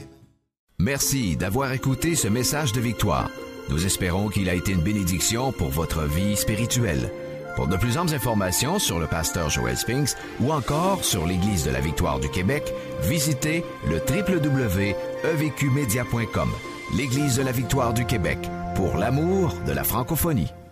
Merci d'avoir écouté ce message de victoire. Nous espérons qu'il a été une bénédiction pour votre vie spirituelle. Pour de plus amples informations sur le pasteur Joel Spinks ou encore sur l'Église de la Victoire du Québec, visitez le w w w point e v q media point com. L'Église de la Victoire du Québec, pour l'amour de la francophonie.